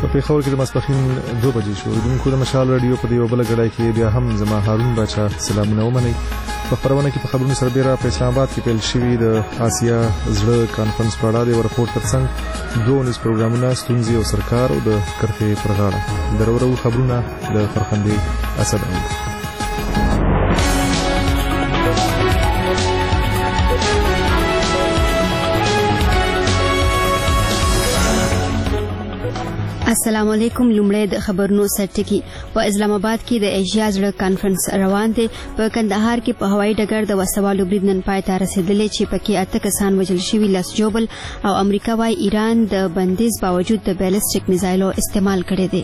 په خبر کې د ماسپخین 2 بجې شو. د مشال رادیو په یو بل غړای کې بیا هم زما هارون بچا سلامونه ومني. په خبرونه کې په خبرونو سره بیره په اسلام آباد کې پیل شوی د آسیا زړه کانفرنس په اړه د ورپورټ ترڅنګ 2 نس پروګرامونه ستونزې او سرکار او د کرخې پر غاړه درورو خبرونه د فرخندې اسد اند. السلام علیکم. لومړی د خبرونو سرټکی. په اسلام آباد کې د ایشیا زړه کانفرنس روان دی. په کندهار کې په هوایي ډګر د وسوالو برید نن پای ته رسیدلی چې پکې 8 کسان وژل شوي، 10 جوبل او امریکا وايي ایران د بندیز باوجود د بیلسټیک میزایلو استعمال کړی دی.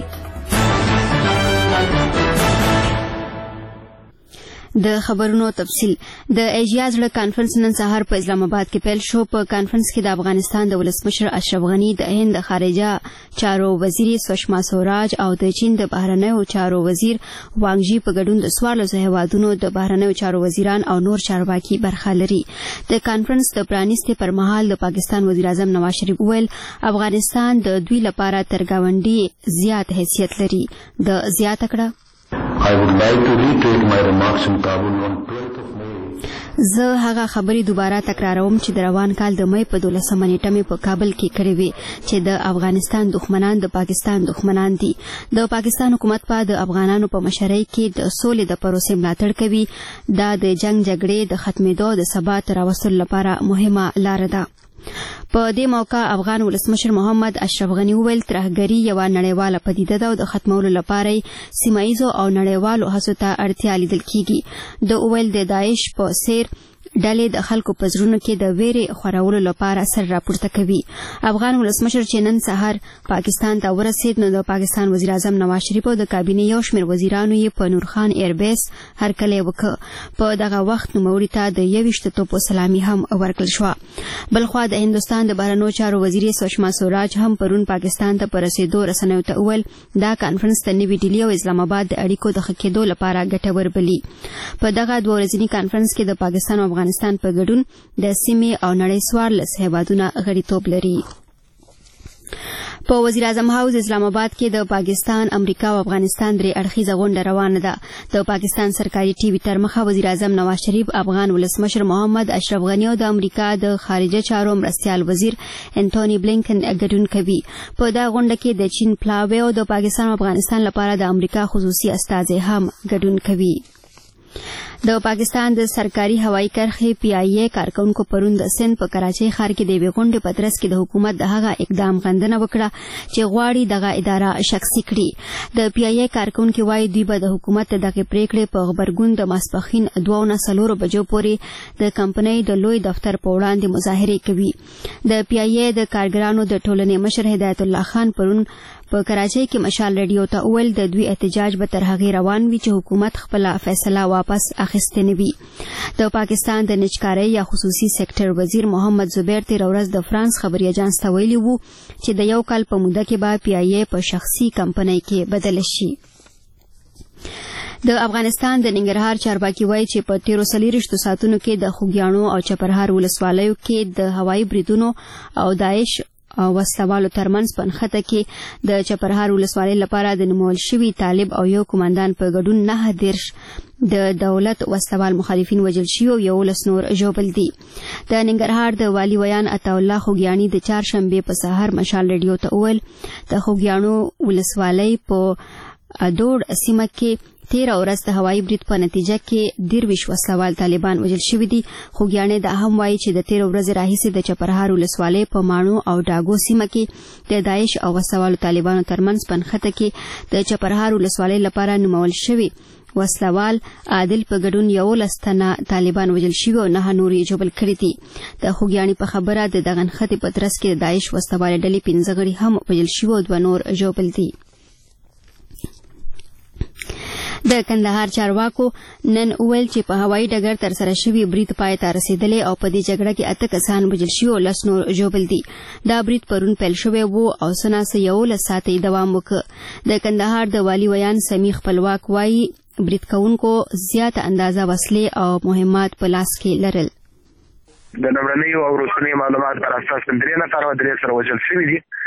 د خبرونو تفصیل. د ایشیا زړه کانفرنس نن سهار په اسلام آباد کې پیل شو. په کانفرنس کې د افغانستان د ولسمشر اشرف غنی، د هند خارجه چارو وزیر سوشما سوراج او د چین د بهرنیو چارو وزیر وانګ جی په ګډون د 14 هیوادونو د بهرنیو چارو وزیران او نور چارواکي برخه لري. د کانفرنس د پرانیستې پر مهال د پاکستان وزیر اعظم نواز شریف وویل افغانستان د دوی لپاره تر ګاونډي زیات حیثیت لري. د زیاته کړه I would like to reiterate my remarks in Kabul on 12th of May. زه هغه خبرې دوباره تکراروم چې د روان کال د مې په 12 نیټه مې په کابل کې کړې وې چې د افغانستان دښمنان د پاکستان دښمنان دي. د پاکستان حکومت په د افغانانو په مشرۍ کې د سولې د پروسې ملاتړ کوي. دا د جنگ جګړې د ختمېدو د ثبات راوستلو لپاره مهمه لار ده. په دې موقع افغان ولسمشر محمد اشرف غنی وویل ترهګري یو نړیواله پدیده ده او د ختمولو لپاره سیمایي او نړیوالو هڅو ته اړتیا لیدل کیږي. د وویل د داعش په سیر ډلې د خلکو په زړونو کې د ویرې خورولو لپاره سر راپورته کوي. افغان ولسمشر چې نن سهار پاکستان ته ورسید نو د پاکستان وزیر اعظم نواز شریف او د کابینې یو شمېر وزیرانو یې په نورخان ایربیس هرکلی وکړ. په دغه وخت نوموړي ته د 21 توپو سلامي هم ورکړل شوه. بلخوا د هندوستان د بهرنیو چارو وزیر سوشما سوراج هم پرون پاکستان ته په رسېدو رسنیو ته وویل دا کانفرنس د نوي ډیلي او اسلام آباد د اړیکو د ښه کېدو لپاره ګټور بلي. په دغه 2 ورځني کانفرنس کې د پاکستان او افغانستان په ګډون د سیمې او نړۍ 14 هیوادونه غړیتوب لري. په وزیر اعظم هاوس اسلام آباد کې د پاکستان، امریکا او افغانستان درې اړخیزه غونډه روانه ده. د پاکستان سرکاري ټي وي تر مخه وزیر اعظم نواز شریف، افغان ولسمشر محمد اشرف غنی او د امریکا د خارجه چارو مرستیال وزیر انټونی بلینکن ګډون کوي. په دا غونډه کې د چین پلاوی او د پاکستان او افغانستان لپاره د امریکا خصوصي استازي هم ګډون کوي. د پاکستان د سرکاري هوایي کرښې PIA کارکونکو پرون د سند په کراچۍ ښار کې د یوې غونډې په ترڅ کې د حکومت د هغه اقدام غندنه وکړه چې غواړي دغه اداره شخصي کړي. د PIA کارکونکو وايي دوی به د حکومت دغه پریکړې په غبرګون د ماسپخین 2:04 بجو پورې د کمپنۍ د لوی دفتر په وړاندې مظاهرې کوي. د PIA د کارګرانو د ټولنې مشر هدایت الله خان پرون په کراچۍ کې مشال رادیو ته وویل د دوی احتجاج به تر هغې روان وي چې حکومت خپل فیصله واپس اخیستې نه وي. د پاکستان د نجکارۍ یا خصوصي سېکټر وزیر محمد زبیر تېره ورځ د فرانس خبري اجانس ته ویلي وو چې د یو کال په موده کې به PIA په شخصي کمپنۍ کې بدله شي. د افغانستان د ننګرهار چارواکي وایي چې په 13 ساعتونو کې د خوږیاڼو او چپرهار ولسوالیو کې د هوایي بریدونو او داعش او وسلوالو ترمنځ په نښته کې د چپرهار ولسوالۍ لپاره د نومول شوي طالب او یو کمانډان په ګډون 9 د دولت وسلوال مخالفین وژل شوي او 11 نور ژوبل دي. د ننګرهار د والي ویان عطاالله خوږیاڼي د چهارشنبې په سهار مشال رادیو ته وویل د خوږیاڼو ولسوالۍ په دوړ سیمه کې 13 ورځ د هوایي برید په نتیجه کې 23 وسلوال طالبان وژل شوي دي. خوږیاڼي دا هم وایي چې د 13 ورځې راهیسې د چپرهار ولسوالۍ په ماڼو او ډاګو سیمه کې د داعش او وسلوالو طالبانو ترمنځ په نښته کې د چپرهار ولسوالۍ لپاره نومول شوي وسلوال عادل په ګډون 11 تنه طالبان وژل شوي او 9 نور یې ژوبل کړي دي. د خوږیاڼي په خبره د دغه نښتې په ترڅ کې د داعش وسلوالې ډلې 15 غړي هم وژل شوي او 2 نور ژوبل دي. د کندهار چارواکو نن ویل چې په هوایي ډګر تر سره شوي برید پای ته رسیدلی او په دې جګړه کې 8 کسان وژل شوي او 10 نور ژوبل دي. دا برید پرون پیل شوی و او څه ناڅه 11 ساعتې دوام وکړ. د کندهار د والي ویان سمیع خپلواک وایي برید کوونکو زیاته اندازه وسلې او مهمات په لاس کې لرل. د لومړنیو او وروستنیو معلوماتو پر اساس 3 نفر سره وژل شوي دي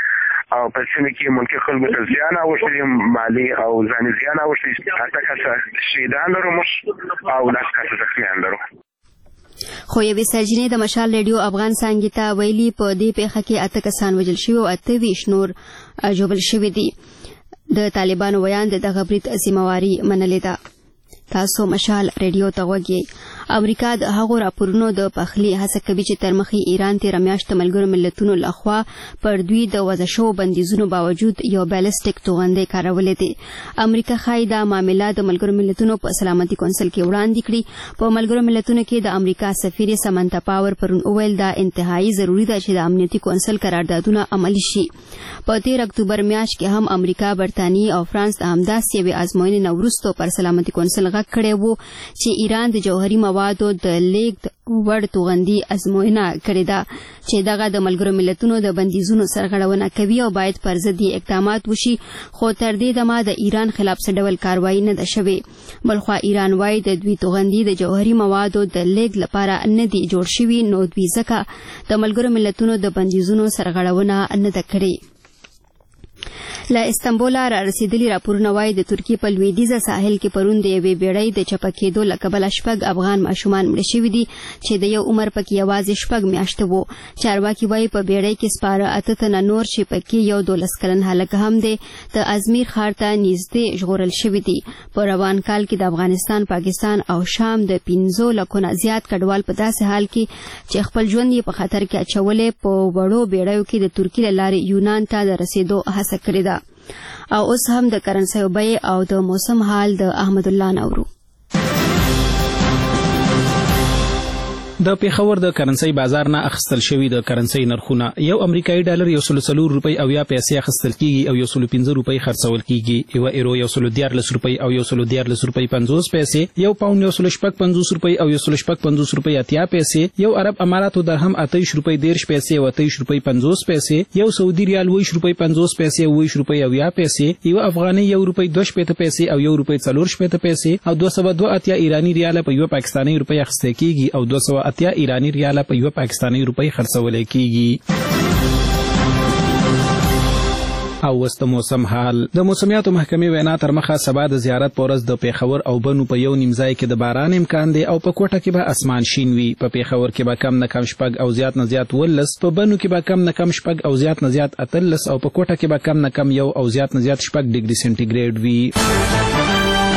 او په سیمه کې ملکی خلکو ته زیان اوښتلی مالی او ځاني زیان اوښتلی 8 کسه شهیدان لرو موږ او 10 کسه زخمیان لرو. خو یوې سرچینې د مشال ریډیو افغان څانګې ته ویلي په دې پیښه کې 8 کسان وژل شوي او 28 نور ژوبل شوي دي. د طالبانو ویان دغه برید ذمہواري منلې ده. تاسو مشال ریډیو ته وګورئ. امریکا د هغو راپورونو د پخلی هڅه کوي چې تر مخې ایران تیر میاشت ملګرو ملتونو لخوا پر دوی د وضع شوو بندیزونو باوجود یو بیلسټیک توغندۍ کارولې دي. امریکا ښایي دا معامله د ملګرو ملتونو په سلامتي کونسل کې وړاندې کړي. په ملګرو ملتونو کې د امریکا سفیر سمنتا پاور پرون وویل دا انتهایی ضروری ده چې د امنیتي کونسل قراردادونه عملي شي. په 13 اکتوبر میاشت کې هم امریکا، برتانیې او فرانس د همداسې یوې ازموینې نه وروسته پر سلامتي کونسل غږ کړی و چې ایران د جوهري موادو د لیږد وړ توغندي ازموینه کړې ده چې دغه د ملګرو ملتونو د بندیزونو سرغړونه کوي او باید پر ضد اقدامات وشي. خو تر دې دمه د ایران خلاف څه ډول کاروایی نه ده شوې. بلخوا ایران وايي د دوی توغندي د جوهري موادو د لیږد لپاره نه دي جوړ شوي، نو دوی ځکه د ملګرو ملتونو د بندیزونو سرغړونه نه ده کړې. له استنبوله را رسیدلي راپورونه وايي د ترکیې په لویدیځه ساحل کې پرون د یوې بیړۍ د چپه کېدو له کبله 6 افغان ماشومان مړه شوي دي چې د یو عمر پکې یوازې 6 میاشتې وو. چارواکي وايي په بیړۍ کې سپاره 8 تنه نور چې پکې یو 12 کلن هلک هم دی د ازمیر ښار ته نږدې ژغورل شوي دي. په روان کال کې د افغانستان، پاکستان او شام د 15 لکو نه زیات کډوال په داسې حال کې چې خپل ژوند یې په خطر کې اچولې په وړو بیړیو کې د ترکیې له لارې یونان ته د رسیدو هڅه کړې ده. او اوس هم د کرنسۍ بیې او د موسم حال د احمد الله نورو. د پیښور د کرنسۍ بازار نه اخیستل شوی د کرنسۍ نرخونه یو امریکایي ډالر 104 روپۍ او یا پیسې اخیستل کیږي او 115 روپۍ خرڅول کیږي. یو ایرو 114 روپۍ او 114 روپۍ 50 پیسې، یو پاوند 155 روپۍ او 155 روپۍ 80 پیسې، یو عرب اماراتو درهم 28 روپۍ 10 پیسې او 28 روپۍ 50 پیسې، یو سعودي ریال 20 روپۍ 50 پیسې او 20 روپۍ 90 پیسې، یو افغاني 1 روپۍ 2 پیسې او 1 روپۍ 4 پیسې او 202 ایرانی ریال په یو پاکستاني روپۍ اخیستل کیږي او 200 ایرانی ریاله په یو پاکستاني روپۍ خرڅول کیږي. او وست موسم حال. د موسمیاتو محکمې وینا تر مخه سبا د زیارت پورز د پیښور او بنو په یو نیم ځای کې د باران امکان دی او په کوټه کې به اسمان شین وي. په پیښور کې به کم نه کم 6 او زیات نه زیات 12، په بنو کې به کم نه کم 6 او زیات نه زیات 18 او په کوټه کې به کم نه کم 1 او زیات نه زیات 6 ډیګري سنټیګریډ وي.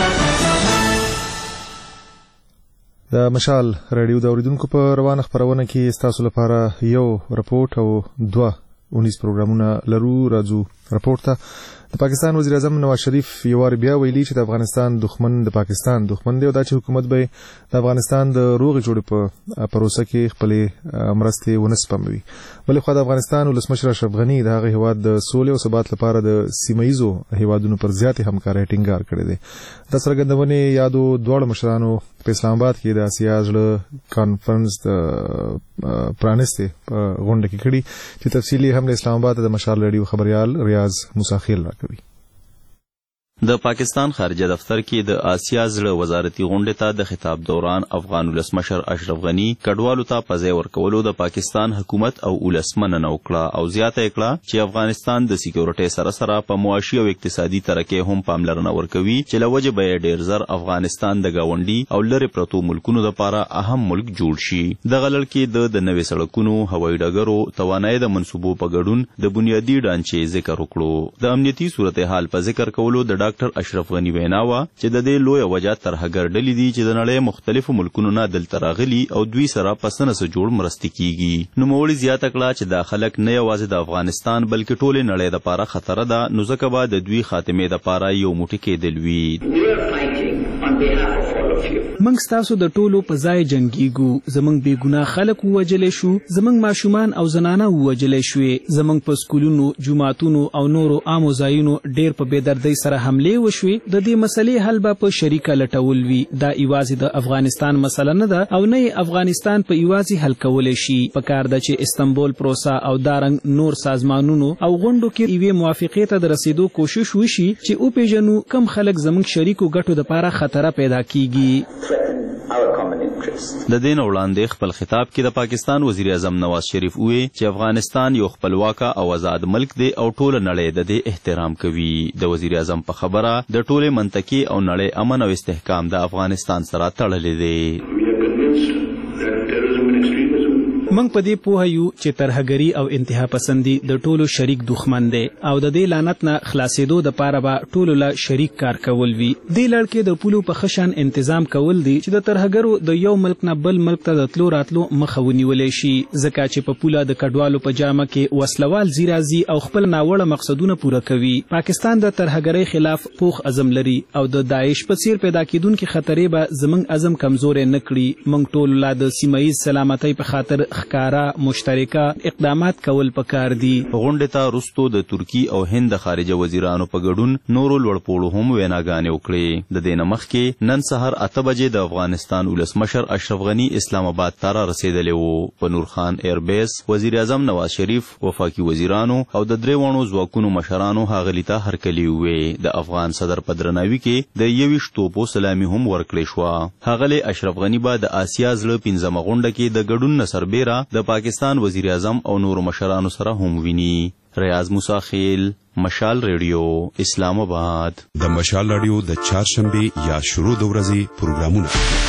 د مشال ریډیو د اوریدونکو په روانه خبرونه کې تاسو لپاره یو رپورت او 2 19 پروګرامونه لرو. راځو رپورت ته. د پاکستان وزیر اعظم نواز شریف یو وار بیا ویلي چې د افغانستان دښمن د پاکستان دښمن دی او دا چې حکومت به د افغانستان د روغې جوړې په پروسه کې خپلې مرستې ونه سپموي. بلې خوا د افغانستان ولسمشر اشرف غني د هغه هیواد د سولې او ثبات لپاره د سیمه‌ییزو هیوادونو پر زیاتې همکارۍ ټینګار کړی دی. د څرګندونې یادو دواړو مشرانو په اسلام آباد کې د آسیا زړه کانفرنس د پرانستې غونډه کې کړي چې تفصیلی هم د اسلام آباد د مشال ریډیو خبريال ریاض موساخیل راکوي. د پاکستان خارجه دفتر کې د آسیا زړه وزارتي غونډې ته د خطاب دوران افغان ولسمشر اشرف غني کډوالو ته په ځای ورکولو د پاکستان حکومت او ولسمنه وکړه او زیاته کړه چې افغانستان د سکیورټي سره سره په معاشي او اقتصادي ترقۍ هم پاملرنه ورکوي چې لوجه به ډیر زر افغانستان د گاونډي او لری پروتو ملکونو لپاره اهم ملک جوړ شي. د غلل کې د نوې سړکونو، هوایي ډګرو، توانایي د منصوبو په ګډون د بنیادی ډانچې ذکر وکړو. د امنیتي صورتحال په ذکر کولو د ډاکټر اشرف غني ویناوه چې د دې لوی وجہ تر هغه ډلې دي چې د نړۍ مختلفو ملکونو نه دلته راغلي او دوی سره پسنه سره جوړ مرستې کیږي. نو مولي زیاته کړه چې د خلک نه یوازې د افغانستان بلکې ټول نړۍ لپاره خطر ده، نو ځکه به د دوی خاتمه لپاره یو موټی کېدل وی. منګ تاسو د ټولو په ځای جنگيګو، زمنګ بېګناه خلک ووجلې شو، زمنګ ماشومان او زنانه ووجلې شوې، زمنګ په سکولونو، جماعتونو او نورو عامو ځایونو ډېر په بېدردۍ سره حملې وشوې. د دې مسلې حل به په شریکه لټول وي. دا ایوازي د افغانستان مسله نه ده او نه افغانستان په ایوازي حل کولای شي. پکار ده چې استنبول پروسه او دارنګ نور سازمانونو او غونډو کې یوې موافقې ته د رسیدو کوشش وشي چې او پیژنو کم خلک زمنګ شریکو ګټو د لپاره خطر پیدا کیږي. د دین وړاندې خپل خطاب کې د پاکستان وزیر اعظم نواز شریف وویل چې افغانستان یو خپلواک او آزاد ملک دی او ټول نړۍ د دې احترام کوي. د وزیر اعظم په خبره د ټولې منطقې او نړۍ امن او استحکام د افغانستان سره تړلې دی. موږ په دې پوه یو چې ترهګري او انتها پسندي د ټولو شریک دښمن دی او د دې لعنت نه خلاصېدو دپاره به ټولو له شریک کار کول وي. دې لړ کې د پولو په ښه شان انتظام کول دي چې د ترهګرو د یو ملک نه بل ملک ته د تلو راتلو مخه ونیولی شي، ځکه چې په پوله د کډوالو په جامه کې وسلوال ځي راځي او خپل ناوړه مقصدونه پوره کوي. پاکستان د ترهګرۍ خلاف پوخ عزم لري او د داعش په څیر پیدا کېدونکې خطرې به زموږ عزم کمزوری نه کړي. موږ ټول لا د سیمه ییز سلامتۍ په خاطر ښکاره مشترکه اقدامات کول پکار دي. غونډې ته وروستو د ترکي او هند د خارجه وزیرانو په ګډون نورو لوړپوړو هم ویناګانې وکړې. د دې نه مخکې نن سهار 8 بجې د افغانستان ولسمشر اشرف غني اسلام آباد ته رارسېدلی و. په نورخان ایربیس وزیر اعظم نواز شریف، وفاقي وزیرانو او د درې وړو ځواکونو مشرانو هغلي ته هرکلي وویې. د افغان صدر په درناوي کې د 21 توپو سلامي هم ورکړې شوه. ښاغلی اشرف غني به د آسیا زړه 15مه غونډه کې د ګډون نه سربیره د پاکستان وزیر اعظم او نورو مشرانو سره هم ویني. ریاض موسی خیل، مشال ریډیو، اسلام آباد. د مشال ریډیو د چهارشنبه یا شروع د ورځې پروګرامونه.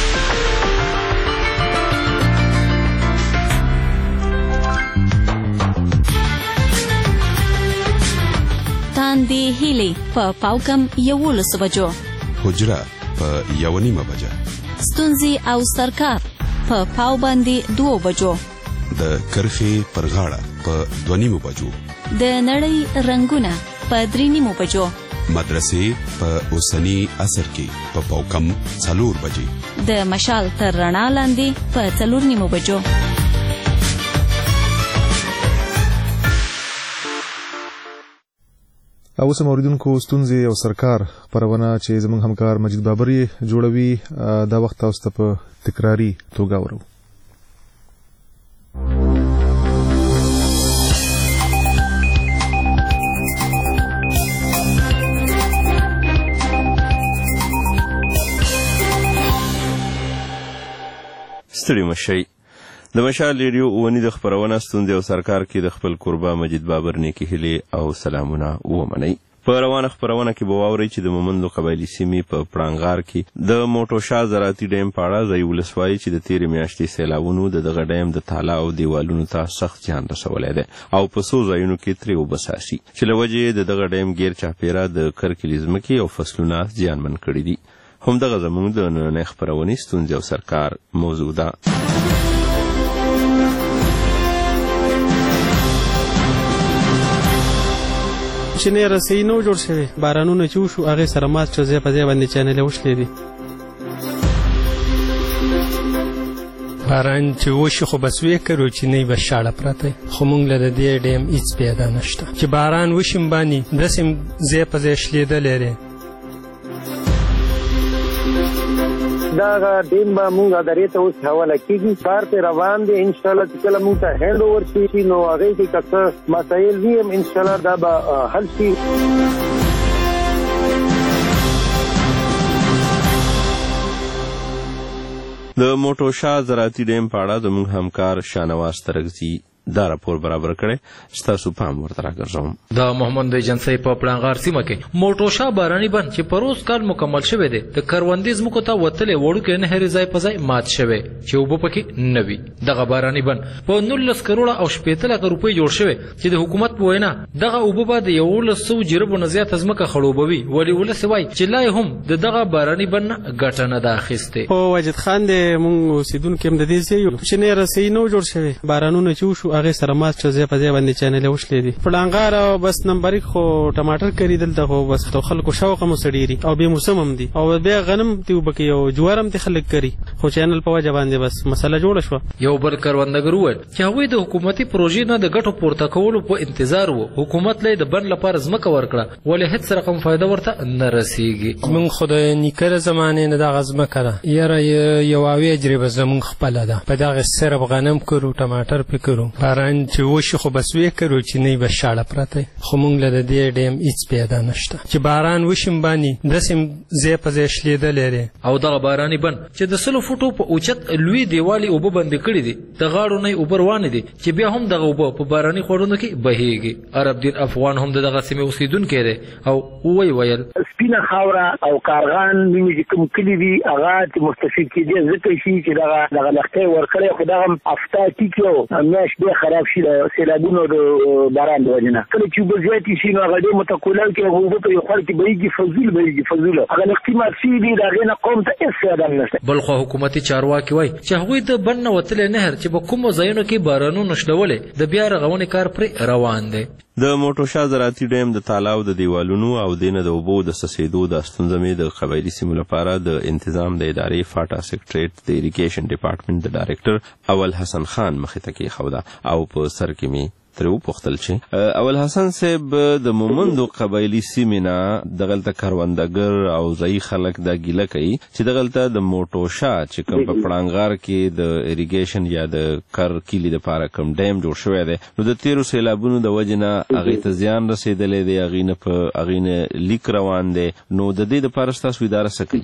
تاندې هیلې په پاوکم 11 بجو، حجره په 1:30 بجه، ستونزې او سرکار په پاو باندې 2 بجو، د کرخې پر غاړه په 2:30 بجو، د نړۍ رنگونه په 3:30 بجو، مدرسې په اوسنی عصر کې په پاوکم 4 بجې، د مشال تر رڼا لاندې په 4:30 بجو. او اوس موریدونکو ستونزې او سرکار پرونه چې زموږ همکار مجید بابر یې جوړوي دا وخت تاسو ته په تکراری توګه اورو. ستړي مشئ. د مشال ریډیو اونی د خبرونه ستونزې او سرکار کې د خپل قربا مجید بابر نیکی هیلې او سلامونه ومنئ. په روانه خبرونه کې به واورئ چې د مومندو قبایلي سیمې په پړانغار کې د موټوشا زراعتي ډیم په اړه ځایي ولسوالۍ چې د تېرې میاشتې سیلابونو د دغه ډیم د تالا او دیوالونو ته سخت زیان رسولی دی او په څو ځایونو کې ترې اوبه څاڅي چې له وجې د دغه ډیم ګیر چاپېره د کرکلي ځمکې او فصلونه زیانمن کړي دي. همدغه زموږ د نننۍ خپرونې ستونزې او سرکار موضوع ده. شنې رسۍ نو جوړ شوی، بارانونه چې وشو هغې سره مات شو، ځای په ځای باندې چینلې وشلې دي. باران چې وشي خو بس وی کرو چې نه به شاړه پرته، خو موږ له دې ډیم هیڅ پیدا نشته چې باران وشي باندې داسې ځای په ځای شلېدلی دی. دا ډیم به مونږ ادارې ته اوس حواله کېږي، کار پې روان دی. انشاءالله چې کله مونږ ته هینډ اوور شي نو هغې کې که څه مسایل وي هم انشاءالله دا به حل شي. د موټوشا زراعتي ډیم په اړه زموږ همکار شاهنواز ترکزي دا راپور برابر کړی، ستاسو پام ورته راګرځوم. د محمد ایجنسۍ په پړانغار سیمه کې موټوشا باراني بند چې پروز کال مکمل شوی دی د کروندې ځمکو ته وتلې وړوکې نهرې ځای په ځای مات شوی چې اوبه پکې نه وي. دغه باراني بند په 19 کروړه او 80 لکه روپۍ جوړ شوی چې د حکومت په وینا دغه اوبه به د 1100 جریبو نه زیاته ځمکه خړوبوي، ولې ولس وایي چې لا هم د دغه باراني بند نه ګټه نه ده اخیستې. خو واجد خان دی مونږ اوسېدونکي هم د دې ځای یو، شنې رسۍ نو جوړ شوی، بارانونه چې وشو هغې سره مات شو، ځای په ځای باندې چینلې وشلې دي. پړانغار او بس نمبر خو ټماټر کري دلته، خو بس د خلکو شوق هم ورسره ډېر او بې موسم هم دي او بیا غنم تې اوبه کوي او جوار هم تې خلک کري، خو چینل په وجه باندې بس مسله جوړه شوه. یو بل کروندګر وویل چې هغوی د حکومتي پروژې نه د ګټو پورته کولو په انتظار وو. حکومت له د بند لپاره ځمکه ورکړه ولې هېڅ رقم فایده ورته نه رسېږي. موږ خو د نیکه زمانې نه دغه ځمکه ده، یاره یو اوې جریبه زموږ خپله ده، په دغې صرف غنم کرو، ټماټر پې کرو، باران چې وشي خو بس وې کرو چې نه به شاړه پراته خو مونږ له دې ډیم هیڅ پیدا نشته چې باران وشم باندې دسم زی په زی شلیدل لري او دغه باراني بن چې د 100 فوټو په اوچت لوی دیوالي او بند کړی دي د غاړو نه اوپر وانه دي چې بیا هم دغه وب په باراني خورونو کې بهيږي عرب دین افغان هم دغه سیمه اوسیدونکو دي او ویل سپینه خاوره او کارغان مې کوم کلی دي هغه چې مستفید کیږي ځکه چې دغه لختې ورکړي خو دغه افتا کیو ماش به خراب شي سیلابونو د باران د وجنه کله چې وګورئ چې نو هغه د متکولل کې هغه په یو خل کې بهيږي فضول هغه اقتماع سي دي دغه نه قوم ته استفاده نشته بل خو حکومتي چارواکي وای چې هغه د بن وتل نهر چې په کوم ځایونو کې بارانو نشلولې د بیا رغونې کار پر روان دي د موټوشا زراعتي ډیم د تالاو د دیوالونو او دینه د اوبو د سسیدو د ستونزمې د قبایلی سیمو لپاره د انتظام د ادارې فاټا سیکریټریټ د اریګیشن ډپارټمنټ د ډایریکټر اول حسن خان مخې ته کې خوده او په سر کې می ترو پختل شي اول حسن صاحب د مومندو قبایلی سیمینا دغلته کاروندګر او ځای خلک د ګیله کوي چې دغلته د موټوشا چې کوم په پړانګار کې د اریګیشن یا د کار کلی د پاره کوم ډیم جوړ شوی دی نو د تیرو سیلابونو د وجنه هغه ته زیان رسیدلې دی هغه لیک روان دی نو د دې د پاره تاسو اداره سکی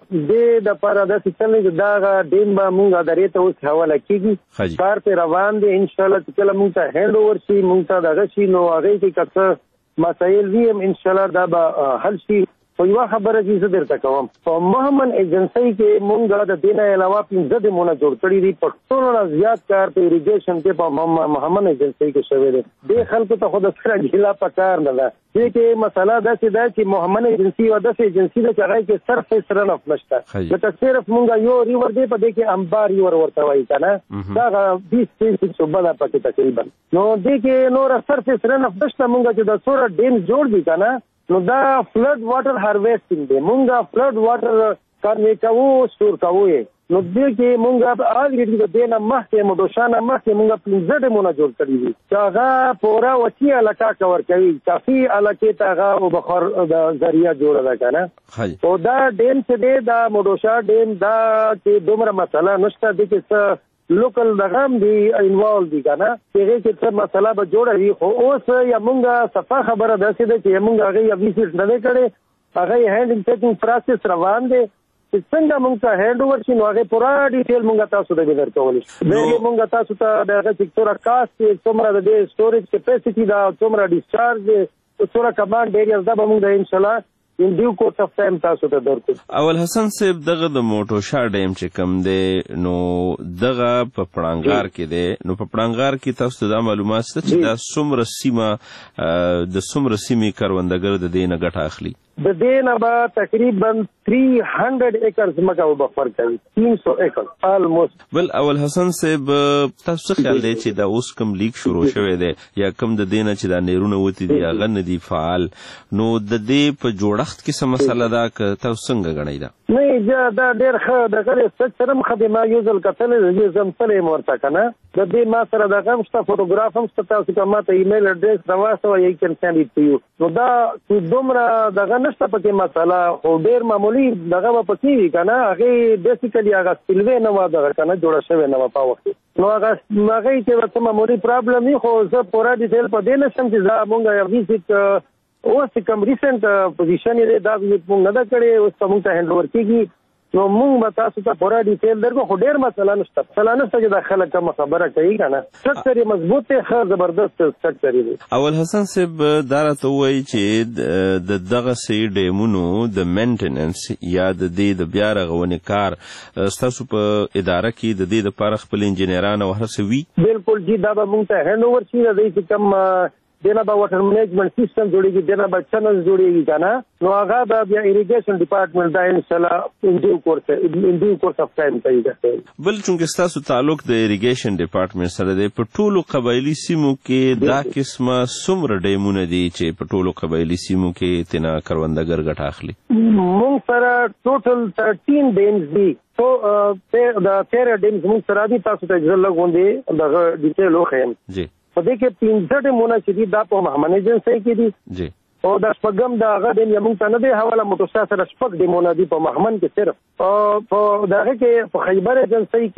د پاره د سیستم دا ډیم به مونږه درې ته اوس حواله کیږي کار په روان دی ان شاء الله چې کله مونږ ته هند اوور شي مونږ ته دغه شي نو هغه کې کڅ مسایل ویم ان شاء الله دا به حل شي په یو خبره کې زه درته کوم په محمد ایجنسی کې مونږ د دینه علاوه 15 ډیمونه جوړ کړی دي په ټولو زیات کار په اریګیشن کې په محمد ایجنسی کې شوی دی د خلکو ته خود سره ګیلا پکار نه ده چې مسله دا چې محمد ایجنسی او د ایجنسی د چغای کې صرف سره نه نشته چې صرف مونږ یو ریور دی په دې کې انبار یو ورته وایي کنه دا 20 صوبه ده پکې تقریبا نو دې کې نور صرف سره نه نشته مونږ چې د سور ډیم جوړ دي کنه نو دا فلډ واټر هارویسټینګ دی مونږه فلډ واټر کارنی کوو سٹور کوو نو دې کې مونږه اګریډ د دینه مخکې مدوشانه مخکې مونږه 15 ډیمونه جوړ کړی دي چې هغه پورا وچی علاقہ کور کوي کافي علاقې ته هغه بخار د ذریعہ جوړه ده کنه او دا ډیم چې دا مدوشا ډیم دا چې دومره مسله نشته د کې لوکل دغم دی انوالو دي کنه چې څه مسله به جوړوي خو اوس یا مونږه صفه خبره ده چې مونږ هغه یو ویزیټ نه کړي هغه هینډ چیکینګ پروسس روان دی چې څنګه مونږ ته هینډ اوور شي نو هغه پورا ډیټیل مونږ تاسو ته درکول شي مونږ تاسو ته دغه چې څوره کاست څومره د سټوریج کیپاسټي دا څومره ډیسچارج څومره کمانډ ایریاز دا به مونږ ان شاء الله in due course of time تاسو ته درکو اول حسن صاحب دغه د موټوشا ډیم چې کوم دی نو دغه په پړانګار کې دی نو په پړانګار کې تاسو ته معلومات شته چې دا څومره سیمه د څومره سیمې کاروندګر د دې نه ګټه اخلي د دې نه به تقریبا 300 ایکرز مکه وبخور کوي 300 ایکر almost بل اول حسن صاحب تاسو خیال دی چې دا اوس کوم لیک شروع شوی دی یا کوم د دې نه چې دا نیرونه وتی دی هغه نه دی فعال نو د دې په جوړښت کې څه مسله ده که تاسو څنګه غنئ دا نه دا ډېر ښه دغه سچرم خدمه یوزل کتل یو زمسلې مورته کنه د دې ما سره د غم شته فوټوګراف هم شته تاسو کومه ته ایمیل اډرس راوستو یا کین سند ایټ یو نو دا دومره دغه نشته پکې مسله خو ډېر معمولی دغه پکې کنه هغه بیسیکلی هغه سپیلوي نه و دغه کنه جوړه شوی نه په وخت نو هغه چې ورته معمولی پرابلم نه خو زه پورا ډیټیل په دې نشم چې زه مونږه یو ویزیټ اوس کوم ریسنت پوزیشن یې دا مونږ نه دا کړی اوس مونږ ته هند ور کیږي نو مونږ به تاسو ته پورا ډیټیل درکو خو ډېر مسله نشته چې دا خلک کوم خبره کوي کنه سټرکچر یې مضبوط دی ښه زبردست سټرکچر دی اول حسن صاحب دا راته وایي چې د دغه سي ډیمونو د مینټیننس یا د دې د بیا رغونې کار ستاسو په اداره کې د دې لپاره خپل انجینران او هر څه وي بالکل جی دا به مونږ ته هند اوور شي د دې کوم دینا با واټر منیجمنت سیستم جوړیږي دینا با چنل جوړیږي کنه نو هغه دا بیا اریګیشن ډپارټمنټ دا ان شاء الله ان ډیو کورس اف ټایم کوي بل چونکه تاسو تعلق د اریګیشن ډپارټمنټ سره دی په ټولو قبایلی سیمو کې دا قسمه څومره ډیمونه دي چې په ټولو قبایلی سیمو کې تینا کاروندګر ګټه اخلي مونږ سره ټوټل 13 ډیمز دي تو دا 13 ډیمز مونږ سره دي تاسو ته ځل غوندي دا ډیټیل وخیم جی په دې کې 15 ډیمونه چې دي دا په محمد ایجنسی کې دي جی او دا شپږم دا هغه ډیم یې مونږ ته نه دی حواله موټوشا سره شپږ ډیمونه دي په محمد کې صرف په دغه کې په خیبر ایجنسی کې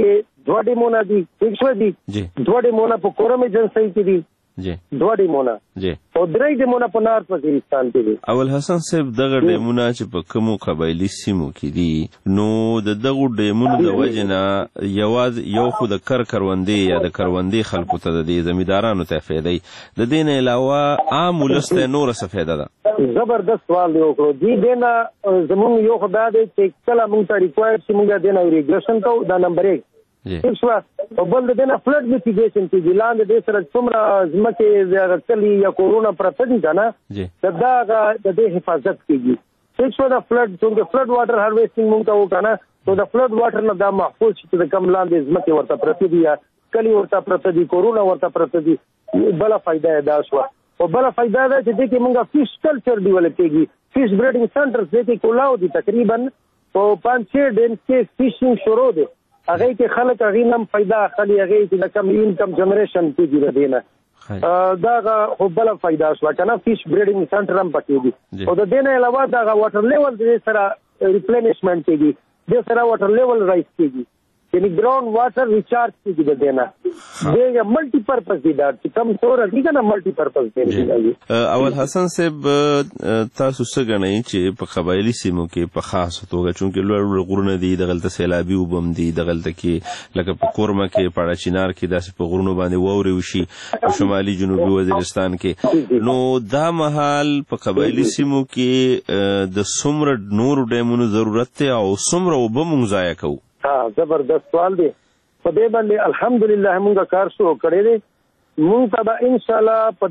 2 ډیمونه دي څه دي 2 ډیمونه په کورم ایجنسی کې دي 2 ډیمونه او 3 ډیمونه په نار وزیرستان کې دي. اول حسن صاحب دغه ډیمونه چې په کومو قبایلی سیمو کې دي نو دغه ډیمونو د وجنه یو خو د کروندې یا د کروندې خلکو ته د زمیندارانو ته فایده د دین علاوه عام ولسته نور څه فایده ده؟ زبردست سوال دی وکړو دی دینه زموږ یو خدای دی چې کله موږ ته ریکوایرډ شي موږ دینه ایریګیشن کوو دا نمبر 1 او بل د دینه فلډ میټیګیشن کې لاندې د سره څومره ځمکې د کلی یا کورونا پرته دي کنه دا د دې حفاظت کیږي چې دا فلډ څنګه فلډ واټر هارویسټینګ موږ ته وکنه نو د فلډ واټر نه دا محفوظ شي د کم لاندې ځمکې ورته پرته دي یا کلی ورته پرته دي کورونا ورته پرته دي بل فائدہ دا شو او بل فائدہ دا چې د کې موږ فیش کلچر ډیولپ کیږي فیش بریډینګ سنټرز د کې کولاو دي تقریبا په 5-6 ډیم کې فیشینګ شروع دي هغه کې خلک هغه نم فائدہ خلی هغه چې د کم انکم جنریشن کېږي دینه دا بل فائدہ شو کنه فیش بریډینګ سنټر هم پکې دي او د دینه علاوه دا واټر لیول د سره ریپلینشمنت کېږي د سره واټر لیول رائز کېږي یعنی ګراوند واټر ریچارج کېږي د دینه دا ملټي پرپز دي دا چې کم سور دي کنه ملټي پرپز دي. اول حسن صاحب تاسو څه غنئ چې په قبایلی سیمو کې په خاص توګه چونکې لوړ غرونه دي د غلطه سیلابي وبم دي د غلطه کې لکه په کورمه کې پاړه چینار کې داسې په غرونو باندې ووري وشي په شمالي جنوبي وزیرستان کې نو دا مهال په قبایلی سیمو کې د څومره نور ډیمونو ضرورت دی او څومره وبم موږ ضایع کوو؟ زبردست سوال دی په دې باندې الحمدلله موږ کار شروع کړی دی موږ ته به ان شاء الله په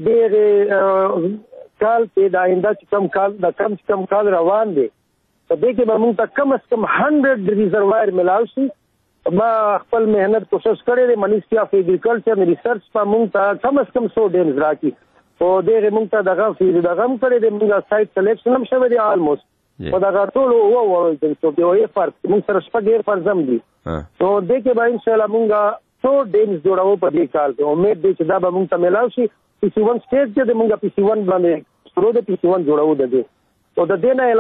دې کال کې د آینده چې کم کال روان دی په دې کې به موږ ته کم از کم 100 ریزروایر ملاو شي. ما خپل مهنت کوشش کړی دی منیسټری اف اګریکلچر ریسرچ په موږ ته کم از کم 100 ډیمز راکړي او دغه موږ ته دغه کړی دی موږ سایت سلیکشن هم شوی دی آلموست او دا ټول وایي چې یو فرق موږ سره شپږ فرزم دي نو د کې به ان شاء الله موږ 100 ډیمز جوړو په دې کال کې امید دي چې دا به موږ ته ملاوي شي پی سی 1 سټیج کې د موږ پی سی 1 باندې شروع د پی سی 1 جوړو د دې او د دې نه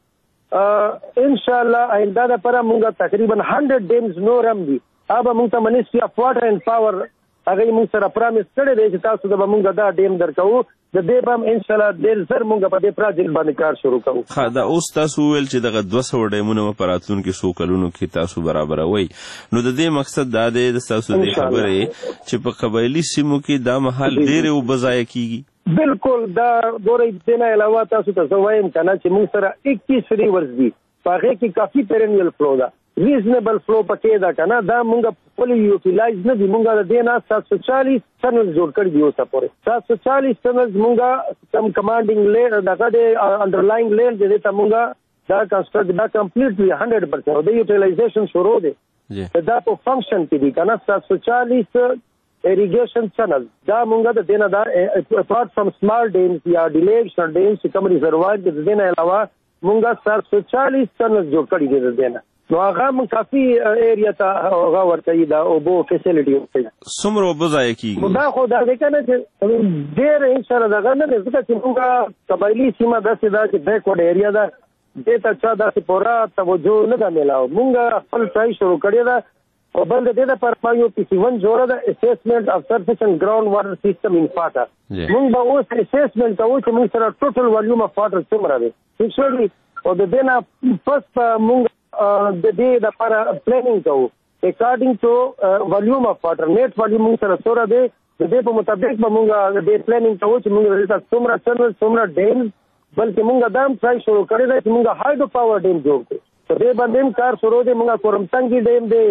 علاوه ان شاء الله آینده لپاره موږ تقریبا 100 ډیمز نور هم دي هغه موږ ته منیسټری اف واټر اینڈ پاور هغه موږ سره پرامیس کړی دی چې تاسو د موږ دا ډیم درکو د دې بم ان شاء الله ډیر زر موږ په دې پروجیکټ باندې کار شروع کوو. ها دا اوس تاسو ویل چې دغه 200 ډیمونه په راتلونکو څو کلونو کې تاسو برابروي نو د دې مقصد دا دی د تاسو د خبرې چې په قبایلی سیمو کې دا محل ډیر وبځای کیږي بالکل دا ګورې دنه علاوه تاسو ته وایم کنه چې موږ سره 21 ریورز دي هغه کې کافي پیرینیل فلو ده ریزنبل فلو پکې دا کنه دا موږ فلی یوټیلایز نه دي موږ د دې نه 740 ټنل جوړ کړی دی اوسه پورې 740 ټنل موږ کم کمانډینګ لیر دغه د انډرلاینګ لیر دې ته موږ دا کنسټرکټ دا کمپلیټلی 100% د یوټیلایزیشن شروع دی دا په فنکشن کې دي کنه 740 irrigation channels دا موږ د دې نه دا apart from small dams یا delayed dams کوم ریزروایر د دې نه علاوه موږ 740 ټنل جوړ کړی دی د دې نه نو هغه من کافي ایریا ته هغه ورته دا او بو فیسیلیټي ورته سمرو بځای کیږي دا خو دا کنه چې ډېر ان شاء الله دا نه ځکه چې موږ قبایلی سیمه داسې دا چې بیکورډ ایریا دا دې ته چا داسې پورا توجه نه دا ملاو موږ خپل ټرای شروع کړی دا او بل دې د پر یو پی سی 1 جوړه د اسسمنت اف سرفیس اینڈ ګراوند واټر سیستم ان فاټا موږ به اوس اسسمنت کوو چې موږ سره ټوټل والیوم اف واټر څومره دی چې او د دې نه فرست موږ د دې لپاره پلانینګ کوو اکارډینګ ټو والیوم اف واټر نیټ والیوم سره سره دی د دې په مطابق به موږ د پلانینګ کوو چې موږ د څومره ټنل څومره ډیم بلکې موږ دا هم ټرای شروع کړی دی چې موږ هایډرو پاور ډیم جوړ کړو په دې باندې کار شروع دی موږ کورمټنګي ډیم دی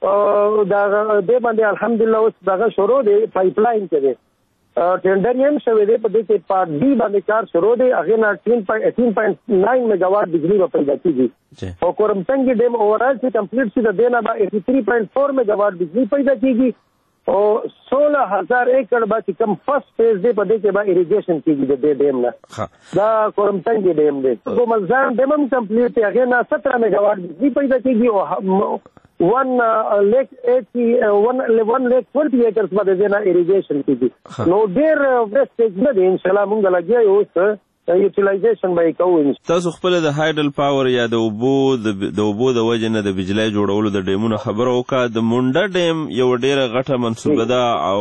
دا دې باندې الحمدلله اوس دا شروع دی پایپ لاین کې دی ټینډر هم شوی دی په دې کې پارت بی باندې کار شروع دی هغه نه 18.9 میگاواټ بجلی په پیدا کیږي او کورمټنګي ډیم اورال چې کمپلیټ شي د دینه با 83.4 میگاواټ بجلی پیدا کیږي او 16000 ایکڑ باندې کم فرست فیز دی په دې کې با اریګیشن کیږي د دې ډیم نه دا کورمټنګي ډیم دی په مزان ډیم هم کمپلیټ دی هغه نه 17 میگاواټ بجلی پیدا کیږي او 1 lakh 40 acres باندې نه اریګیشن کیږي نو ډیر ویسټیج نه دی ان شاء الله موږ لګیا یو یوټیلایزیشن به کوو. تاسو خپل د هایډل پاور یا د اوبو د وجې نه د بجلی جوړولو د ډیمونو خبره وکړه. د مونډه ډیم یو ډیره غټه منصوبه ده او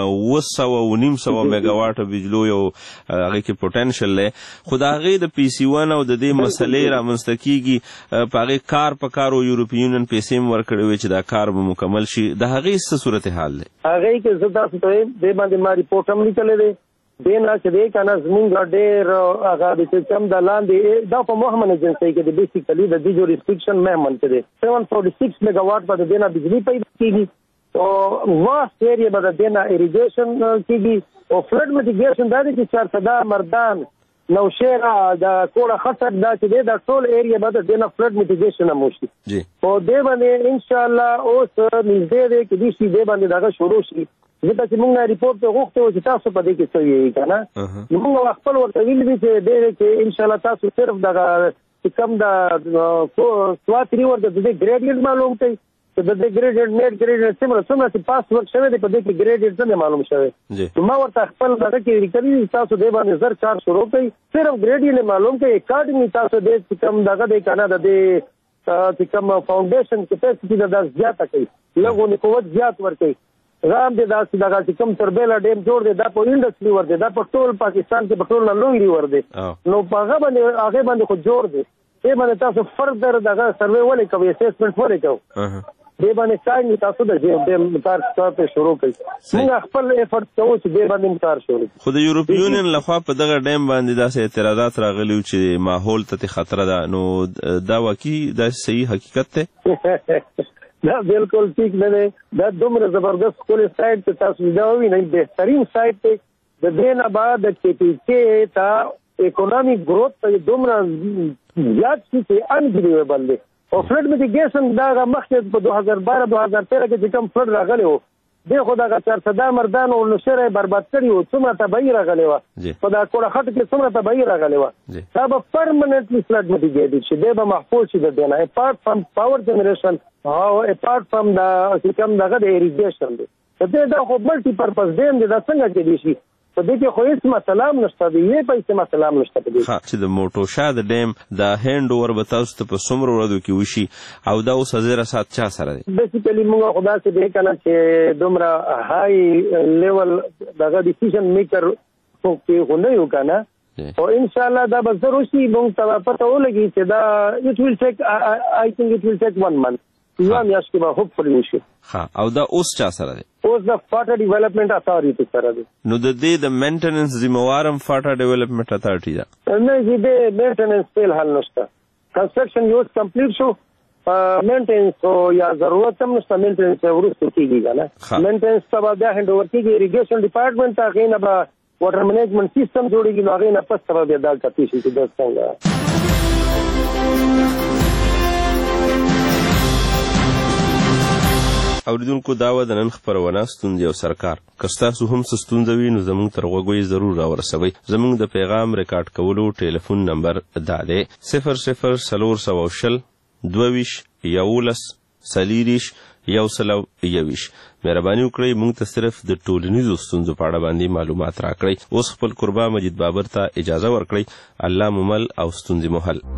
900 میګاواټه بجلو یو هغې کې پوټنشل دی، خو د هغې د PC1 او د دې مسلې رامنځته کېږي په هغې کار په کارو یورپي یونین پیسې هم ورکړې وې چې دا کار به مکمل شي. د هغې څه صورتحال دی؟ هغې کې زه تاسو ته وایم دې باندې ما ریپورټ هم لیکلی دی. دې نه چې دی که نه زمونږ ډېر هغه د کم د لاندې دا په محمن ایجنسۍ کې د بیسیکلي د دې جو ریسټرکشن محمن کې دی 746 میګاواټ به د دې نه بجلي پیدا کېږي او واست ایریا به د دې نه اریګیشن کېږي او فلډ میټیګیشن دا دی چې چارسده مردان نوشیره د کوړه خټک دا چې دی دا ټول ایریا به د دې نه فلډ میټیګیشن هم وشي او دې باندې انشاءالله اوس نږدې دی چې دې شي دې باندې دغه شروع شي. ځکه چې موږ ریپورټ ته غوښتو چې تاسو په دې کې څه وایئ که نه، موږ خپل ورته ویلي دي چې دې کې انشاءالله تاسو صرف دغه چې کوم د سوات ریور د دې ګریډینټ معلوم کړئ چې د دې ګریډینټ نیټ ګریډینټ څومره چې پاس ورک شوی دی په دې کې ګریډینټ څه معلوم شوی. ما ورته خپل دغه کې لیکلي دي تاسو دې باندې زر کار شروع کړئ، صرف ګریډینټ معلوم کړئ اکارډنګلی تاسو دې چې کوم دغه دی که نه د دې چې کوم فاونډیشن کیپاسټي د دا زیاته کوي لږ قوت زیات ورکوي. رام دې داسې دغه چې کوم تربیلا ډیم جوړ دی دا په انډسټري ور دی، دا په ټول پاکستان کې په ټول نه لوی ریور دی نو په هغه باندې خو جوړ دی. دې باندې تاسو فردر دغه سروې ولې کوئ اسسمنټ ولې کوئ دې باندې کار تاسو د دې کار ته شروع کړئ. موږ خپل ایفورت کوو چې دې باندې کار شروع کړو. خو د یورپي یونین لخوا په دغه ډیم باندې داسې اعتراضات راغلي چې ماحول ته خطر ده، نو دا واقعي دا صحیح حقیقت دی؟ دا بالکل ٹھیک نه دی. دا دومره زبردست ښکلی سایټ چې تاسو دا ووینئ بهترین سایټ دی. د دې نه بعد د KPK ته اکونامک گروث ته دومره زیات شي چې انبلیویبل دی او فلډ میټیګیشن دا مخکې په 2012-2013 کې چې کوم فلډ راغلی و دې خو دغه چارسده مردان او نوشیره یې برباد کړي وو، څومره تباهي راغلې وه په دا کوړه خټ کې څومره تباهي راغلې وه. دا به پرمننټلی فلډ میټیګیټډ شي، دی به محفوظ شي د دې نه اپارټ فرام پاور جنریشن او اپارټ فرام دا چې کوم دغه د اریګیشن دی. د دې دا خو ملټي پرپز ډیم دی، دا څنګه کېدی شي؟ په دې کې خو هېڅ مسله هم نشته دی، یې پیسې مسله هم نشته په دې چې د موټوشا د ډیم د هینډ اوور به تاسو ته په څومره ورځو کې وشي او دا اوس زیره سات چا سره دی؟ بیسیکلي موږ خو داسې دی که نه چې دومره های لیول دغه ډیسیژن میکر کې خو نه یو که نه او انشاءالله دا به زر وشي. موږ ته پته ولګي چې دا اټ ویل ټیک آی تھنک اټ ویل ټیک 1 month یوه میاشت کې به هوپفلی وشي. او دا اوس چا سره دی؟ اوس د فاټا ډیولپمنٹ اتھارټي سره دی. نو د دې د مینټیننس ذمہوار هم فاټا ډیولپمنٹ اتھارټي ده؟ نه چې د مینټیننس فیل حل نشته. کنسټرکشن یوز کمپلیټ شو، مینټیننس یا ضرورت هم نشته، مینټیننس وروسته کېږي که نه مینټیننس ته به بیا هینډ اوور کېږي اریګیشن ډپارټمنټ ته، هغې نه به واټر مینجمنټ سیسټم جوړېږي نو هغې نه پس ته به بیا دا کتې شي چې دا څنګه. اوریدونکو دا وه د نن خپرونه ستونزې او سرکار. که ستاسو هم څه ستونزه وي نو زموږ تر غوږو یې ضرور راورسوئ. زموږ د پیغام ریکارډ کولو ټلیفون نمبر دا دی 00 22 11 40 مهرباني وکړئ موږ ته صرف د ټولنیزو ستونزو په اړه باندې معلومات راکړئ. اوس خپل قربا مجید بابر ته اجازه ورکړئ. الله مو مل او ستونزې مو حل.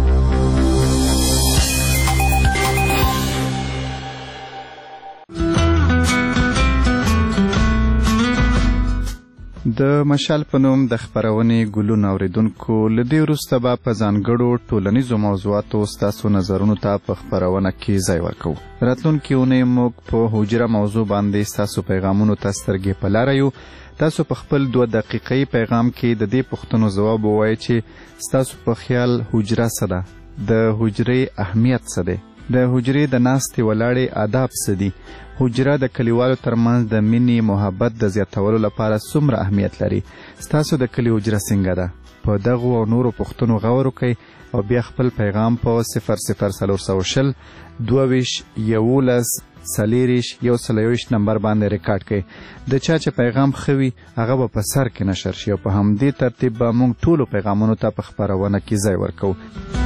د مشال په نوم د خپرونې ګلونه اوریدونکو له دې وروسته به په ځانګړو ټولنیزو موضوعاتو ستاسو نظرونو ته په خپرونه کې ځای ورکوو. راتلونکې اونۍ موږ په حجره موضوع باندې ستاسو پیغامونو ته سترګې په لاره یو. تاسو په خپل 2 دقیقې پیغام کې د دې پوښتنو ځواب ووایئ چې ستاسو په خیال حجره څه ده، د حجرې اهمیت څه دی، د حجرې د ناستې ولاړې آداب څه دي، حجره د کلیوالو ترمنځ د مینې محبت د زیاتولو لپاره څومره اهمیت لري، ستاسو د کلي حجره څنګه ده. په دغو او نورو پوښتنو غور وکړئ او بیا خپل پیغام په 00420 22 11 40 نمبر باندې ریکارډ کړئ. د چا چې پیغام ښه وي هغه به په سر کې نشر شي او په همدې ترتیب به موږ ټولو پیغامونو ته په خپرونه کې ځای ورکوو.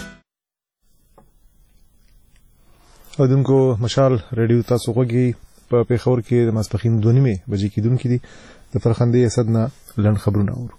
اوریدونکو مشال ریډیو تاسو غوږی په پیښور کې د ماسپښین 2:30 بجې کېدونکې دي. د فرخندې اسد نه لنډ خبرونه اورو.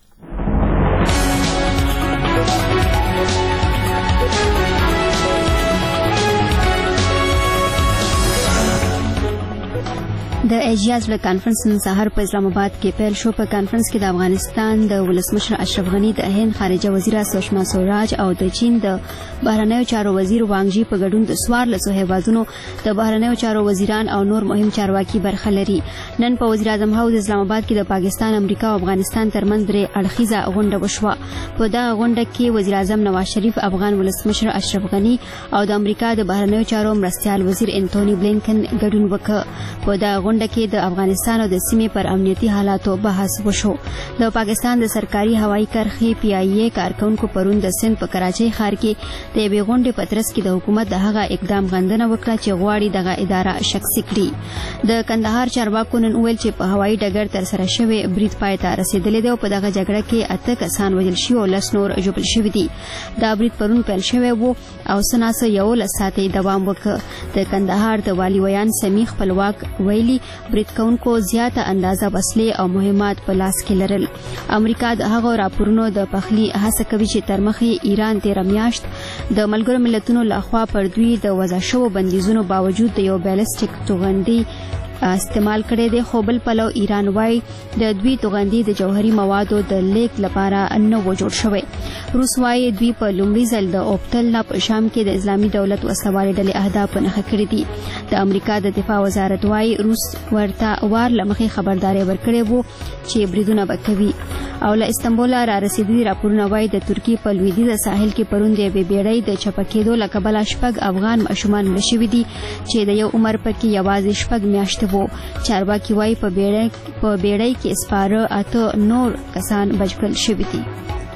د ایشیا زړه کانفرنس نن سهار په اسلام آباد کې پیل شو. په کانفرنس کې د افغانستان د ولسمشر اشرف غنی، د هند خارجه وزیره سشما سوراج او د چین د بهرنیو چارو وزیر وانګ جی په ګډون د 14 هیوادونو د بهرنیو چارو وزیران او نور مهم چارواکي برخه لري. نن په وزیر اعظم هاوس اسلام آباد کې د پاکستان، امریکا او افغانستان ترمنځ درې اړخیزه غونډه وشوه. په دغه غونډه کې وزیر اعظم نواز شریف، افغان ولسمشر اشرف غنی او د امریکا د بهرنیو چارو مرستیال وزیر انټونی بلینکن ګډون وکړ. په دغه غونډه کې د افغانستان او د سیمې پر امنیتي حالاتو بحث وشو. د پاکستان د سرکاري هوایي کرښې PIA کارکونکو پرون د سند په کراچۍ ښار کې د یوې غونډې په ترڅ کې د حکومت د هغه اقدام غندنه وکړه چې غواړي دغه اداره شخصي کړي. د کندهار چارواکو نن وویل چې په هوایي ډګر ترسره شوی برید پای ته رسېدلی دی او په دغه جګړه کې 8 کسان وژل شوي او 10 نور ژوبل شوي دي. دا برید پرون پیل شوی و او څه ناڅه 11 ساعتې دوام وکړ. د کندهار د والي ویان سمیع خپلواک ویلي برید کوونکو زیاته اندازه وسلې او مهمات په لاس کې لرل. امریکا د هغو راپورونو د پخلي هڅه کوي چې تر مخې ایران 13 میاشت د ملګرو ملتونو لخوا پر دوی د وضع شوو بندیزونو باوجود د یو بیلسټیک توغندي استعمال کړي دي، خو بل پلو ایران وايي د دوی توغندي د جوهري موادو د لیک لپاره نه و جوړ شوی. روس وايي دوی په لومړي ځل د اوپتل نه په شام کې د اسلامي دولت وسلوالې ډلې اهداف نښه کړي دي. د امریکا د دفاع وزارت وايي روس ورته وار لمخې خبرداري ورکړې وو چې بریدونه به کوي. او له استنبول را رسیدلي راپورونه وايي د ترکیې په لویدیځه ساحل کې پرون د یوې بیړۍ د چپه کېدو له کبله 6 افغان ماشومان مړه شوي دي چې د یو عمر پکې یوازې 6 میاشتې وو. چارواکي وايي په بیړۍ کې سپاره 8 نور کسان بچ کړل شوي دي.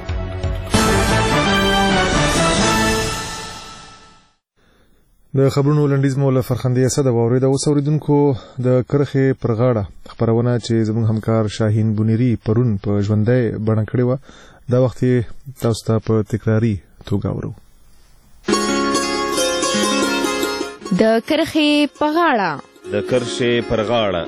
د خبرونو لنډیز مو له فرخندې اسد واورید. اوس اوریدونکو د کرخې پر غاړه خبرونه چې زموږ همکار شاهین بونیری پرون په ژوندۍ بڼه کړې وه، دا وخت تاسو ته په تکراري توګه اورو. د کرخې په غاړه د کرښې پر غاړه.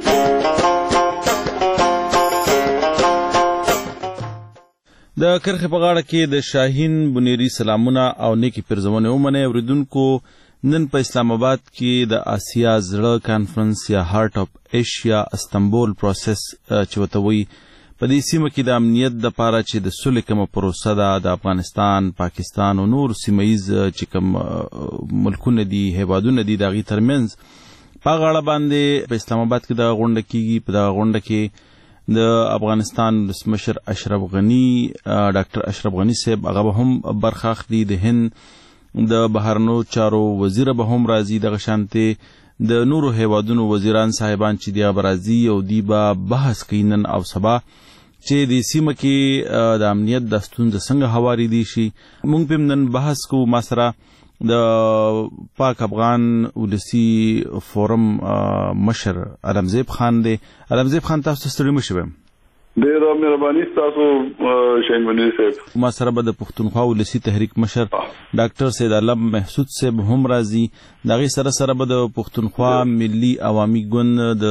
د کرښې په غاړه کې د شاهین بونیری سلامونه او نیکی پرزمونه ومنئ. اوریدونکو نن په اسلام آباد کې د آسیا زړه کانفرنس یا هارت اف ایشیا استنبول پروسس چې ورته وایي په دې سیمه کې د امنیت دپاره چې د صلح کومه پروسه ده د افغانستان، پاکستان او نور سیمه ییز چې کوم ملکونه دي، هیوادونه دي، د هغې ترمنځ په غاړه باندې په اسلام آباد کې دغه غونډه کېږي. په دغه غونډه کې د افغانستان ولسمشر اشرف غنی، ډاکټر اشرف غنی صاحب هغه به هم برخه اخلي، د هند د بهرنیو چارو وزیر به هم راځي، دغه شانتې د نورو هیوادونو وزیران صاحبان چې دی به راځي او دی به بحث کوي نن او سبا چې د سیمه کې د امنیت د ستونزې څنګه هوارېدی شي. موږ په نن بحث کوو. ما سره د پاک افغان ولسی فورم مشر علمزیب خان دی. علمزیب خان تاسو ستړي مه شئ. ډېره مهرباني ستاسو شاهین بونیری صاحب. ما سره به د پښتونخوا ولسی تحریک مشر ډاکټر سید علم محسود صاحب هم راځي. د هغې سره سره به د پښتونخوا ملي عوامي ګوند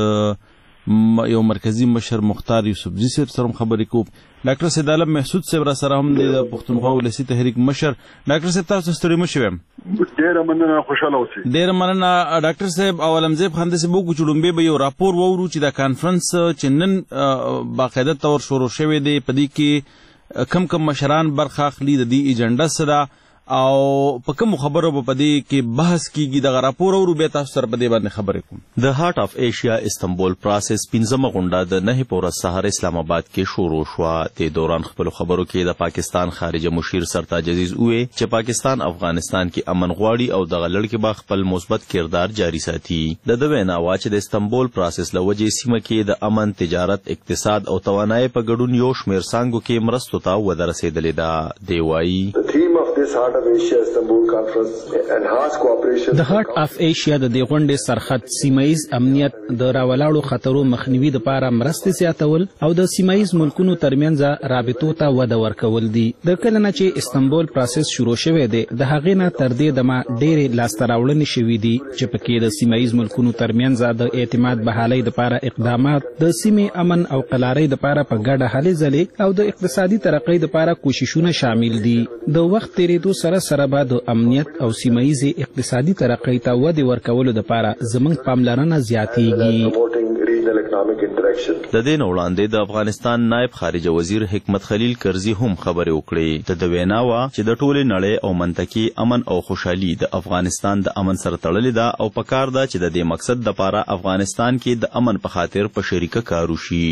د یو مرکزي مشر مختار یوسفزي صاحب سره هم خبرې کوو. ډاکټر سید علم محسود صاحب را سره هم د پښتونخوا ولسی تحریک مشر. ډاکټر صاحب تاسو ستړي مه شئ. ډېره مننه، خوشحاله اوسئ. ډېره مننه ډاکټر صاحب. او علمزیب خان داسې وکړو چې لومبې به یو راپور واورو چې دا کانفرنس چې نن باقاعده طور شروع شوی دی په دې کې کم کم مشران برخه اخلي، د دې ایجنډا څه ده او په کومو خبرو به په دې کې بحث کیږي. دغه راپور اورو بیا تاسو سره په دې باندې خبرې کوم. د هارت اف ایشیا استنبول پروسس 15مه غونډه د 9 په ورځ سهار اسلام آباد کې شروع شوه. د دوران خپلو خبرو کې د پاکستان خارجه مشیر سرتاج عزیز وویل چې پاکستان افغانستان کې امن غواړي او دغه لړ کې به خپل مثبت کردار جاري ساتي. د ده وینا وه چې د استنبول پروسس له وجې سیمه کې د امن، تجارت، اقتصاد او توانایۍ په ګډون یو شمېر څانګو کې مرستو ته وده رسېدلې ده. دی وایي د هارت اف ایشیا د دې غونډې سرحد سیمایز امنیت د راولاړو خطرو مخنیوي لپاره مرستې زیاتول او د سیمایز ملکونو ترمنځ رابطو ته وده ورکول دي. د کله نه چې استنبول پروسس شروع شوی دی د هغې نه تر دې دمه ډېرې لاسته راوړنې شوي دي چې پکې د سیمایز ملکونو ترمنځ د اعتماد بحالۍ لپاره اقدامات، د سیمې امن او قلارۍ لپاره په ګډه هلې ځلې او د اقتصادي ترقۍ لپاره کوششونه شامل دي. د وخت تیریدو سره سره به د امنیت او سیمایي اقتصادي ترقۍ ته ودې ورکولو لپاره زموږ پاملرنه زیاتېږي. د دې نه وړاندې د افغانستان نائب خارجه وزیر حکمت خلیل کرزي هم خبرې وکړې. د وینا وه چې د ټولې نړۍ او منطقې امن او خوشحالي د افغانستان د امن سره تړلې ده او پکار ده چې د دې مقصد لپاره افغانستان کې د امن په خاطر په شریکه کار وشي.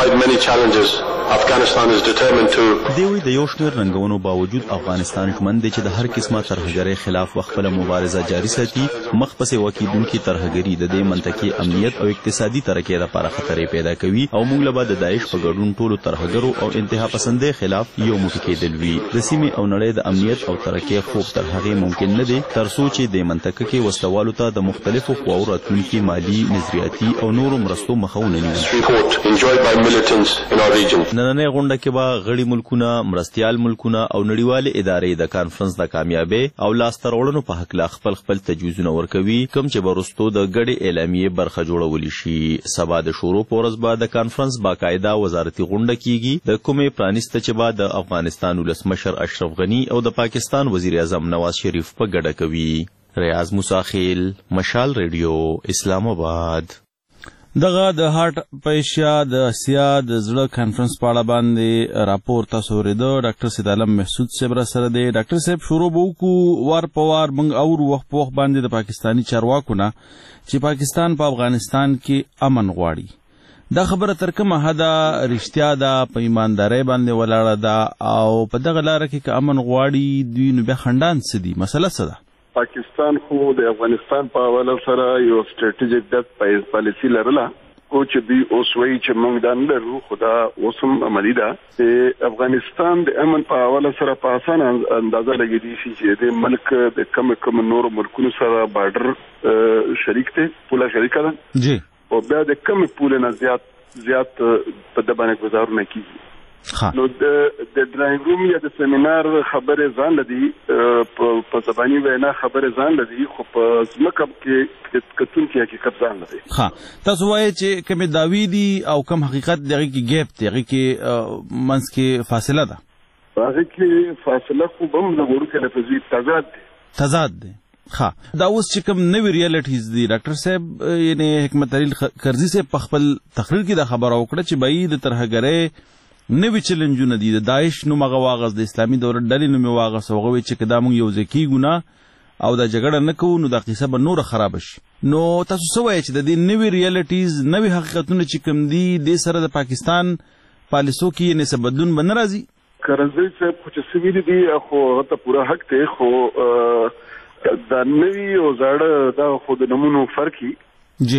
دوی د یو شمېر ننګونو باوجود افغانستان ژمن دی چې د هر قسمه ترهګرۍ خلاف خپله مبارزه جاري ساتي. مخ پسې وکیدونکي ترهګري د دې منطقې امنیت او اقتصادي ترقۍ لپاره خطرې پیدا کوي او موږ له به د داعش په ګډون ټولو ترهګرو او انتها پسندۍ خلاف یو موټی کېدل وي. د سیمې او نړۍ د امنیت او ترقۍ خوب تر هغې ممکن نه دی تر څو چې د منطقه کې وسلوالو ته د مختلفو قواو راتلونکي مالي، نظریاتي او نورو مرستو مخه ونه نیسي. نننۍ غونډه کې به غړي ملکونه، مرستیال ملکونه او نړیوالې ادارې د کانفرنس د کامیابۍ او لاسته راوړنو په هکله خپل تجویزونه ورکوي کوم چې به وروستو د ګډې اعلامیې برخه جوړولی شي. سبا د شروع په ورځ به د کانفرنس باقاعده وزارتي غونډه کیږي د کومې پرانیسته چې به د افغانستان ولسمشر اشرف غني او د پاکستان وزیر اعظم نواز شریف په ګډه کوي. ریاض موساخیل، مشال ریډیو، اسلام آباد. دغه د هارت په ایشیا د اسیا د زړه کانفرنس په اړه باندې راپور تاسو اورېده. ډاکټر سید عالم محسود صاحب را سره دی. ډاکټر صاحب شروع به وکړو وار په وار موږ اورو وخت په وخت باندې د پاکستاني چارواکو نه چې پاکستان په افغانستان کې امن غواړي. دا خبره تر کومه حده رښتیا ده، په ایماندارۍ باندې ولاړه ده او په دغه لاره کې که امن غواړي دوی نو بیا خنډان څه دي؟ مسله څه ده؟ پاکستان خو د افغانستان په حواله سره یو سټریټیجیک ډک پالیسي لرله او چې دوی اوس وایي چې موږ دا نه لرو، خو دا اوس هم عملي ده. د افغانستان د امن په حواله سره په اسانه اندازه لګېدی شي چې د ملک د کم نورو ملکونو سره بارډر شریک دی، پوله شریکه ده جی، او بیا د کم پوله نه زیات په د باندې گزارونه کیږي. نو د ډرایینګ روم یا د سیمینار خبرې ځان لدی په زبانی وینا خبرې ځان لدی، خو په ځمکه کې کتونکي حقیقت ځان لدی. تاسو وایئ چې کومې دعوی دي او کوم حقیقت د هغې کې ګیپ دی، هغې کې منځ کې فاصله ده؟ هغې کې فاصله خو به هم د وړوکې لفظي تضاد دی. دا اوس چې کوم نوي ریالټیز دي ډاکټر صاحب، یعنی حکمت خلیل کرزي صاحب په خپل تقریر کې دا خبره وکړه چې به د ترهګرۍ نوي چیلنجونه دي. د داعش نوم هغه واغست، د اسلامي دولت ډلې نوم یې واغست، هغه وایي چې که دا موږ یو ځای کېږو نه او دا جګړه نه کوو نو دا قصه به نوره خرابه شي. نو تاسو څه وایئ چې د دې نوي ریالټیز، نوي حقیقتونه چې کوم دي دې سره د پاکستان پالیسو کې یې څه بدلون به نه راځي؟ کرزي صاحب خو چې څه ویلي دي خو هغه ته پوره حق دی، خو دا نوي او زاړه دا خو د نومونو فرق جی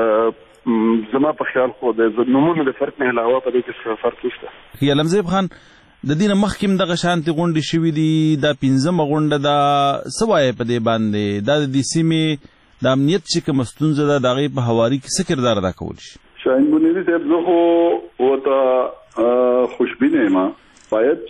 زما په خیال خو د نومونو د فرق نه علاوه په دې کې فرق نشته. علمزیب خان د دې نه مخکې هم دغه شانتې غونډې شوي دي، دا 5مه غونډه ده، څه وایې په دې باندې؟ دا د دې سیمې د امنیت چې کومه ستونزه ده د هغې په هواري کې څه کردار ادا کولی شي؟ شاهین بنیري صاحب زه خو ورته خوشبینه یم باید